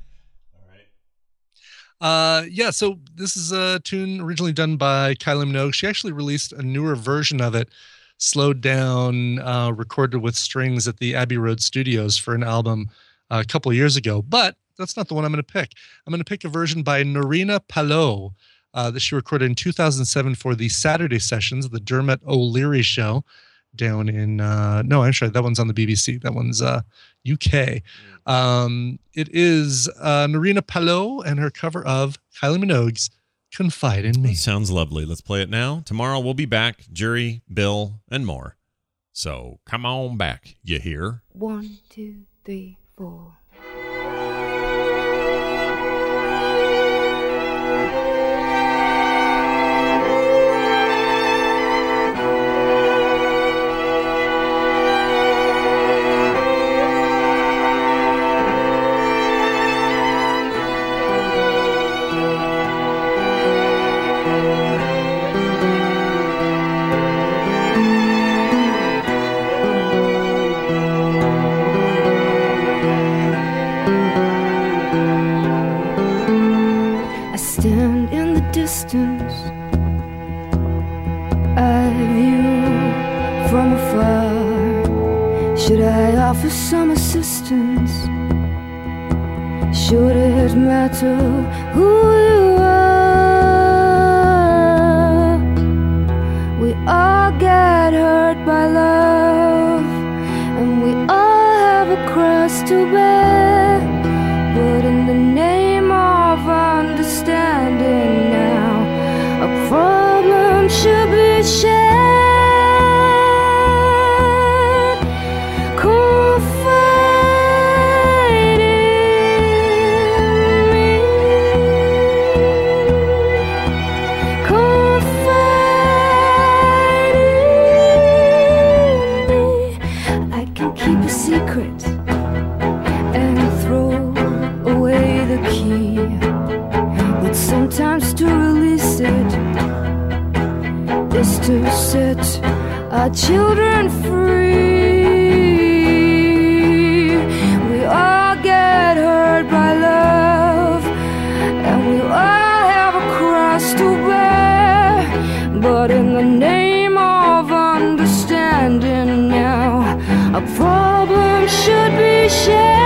So this is a tune originally done by Kylie Minogue. She actually released a newer version of it, slowed down, recorded with strings at the Abbey Road Studios for an album a couple of years ago, but that's not the one I'm going to pick. I'm going to pick a version by Norina Palot that she recorded in 2007 for the Saturday sessions of the Dermot O'Leary show down in, no, I'm sorry, that one's on the BBC. That one's UK. It is Norina Palot and her cover of Kylie Minogue's Confide in Me. Sounds lovely. Let's play it now. Tomorrow we'll be back, Jury, Bill, and more. So come on back, you hear? 1, 2, 3, 4. Distance, I view from afar. Should I offer some assistance? Should it matter who you are? We all get hurt by love, and we all have a cross to bear. But in the name of understanding, a problem should be shared. Confide in me. Confide in me. I can keep a secret and throw away the key, but sometimes to release it is to set our children free. We all get hurt by love, and we all have a cross to bear. But in the name of understanding now, a problem should be shared.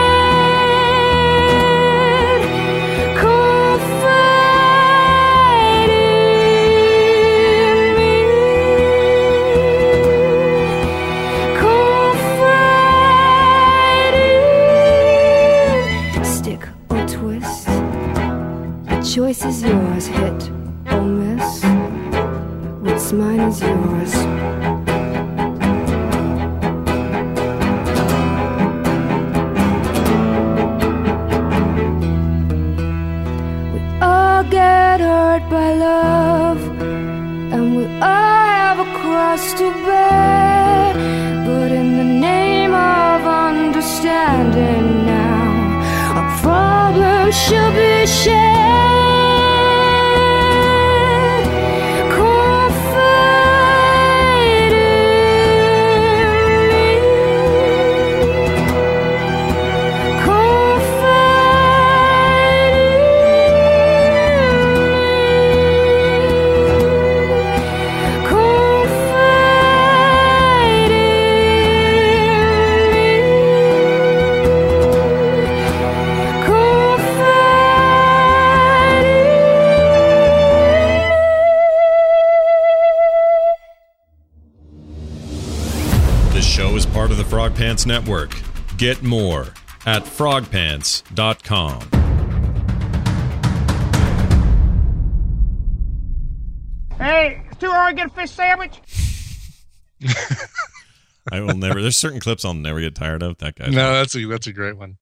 Choice is yours, hit or miss. What's mine is yours. We all get hurt by love, and we all have a cross to bear. But in the name of understanding now, a problem should be shared. Part of the Frog Pants Network. Get more at frogpants.com. Hey, it's too hard to get a fish sandwich. I will never. There's certain clips I'll never get tired of. That guy. No, that's a great one.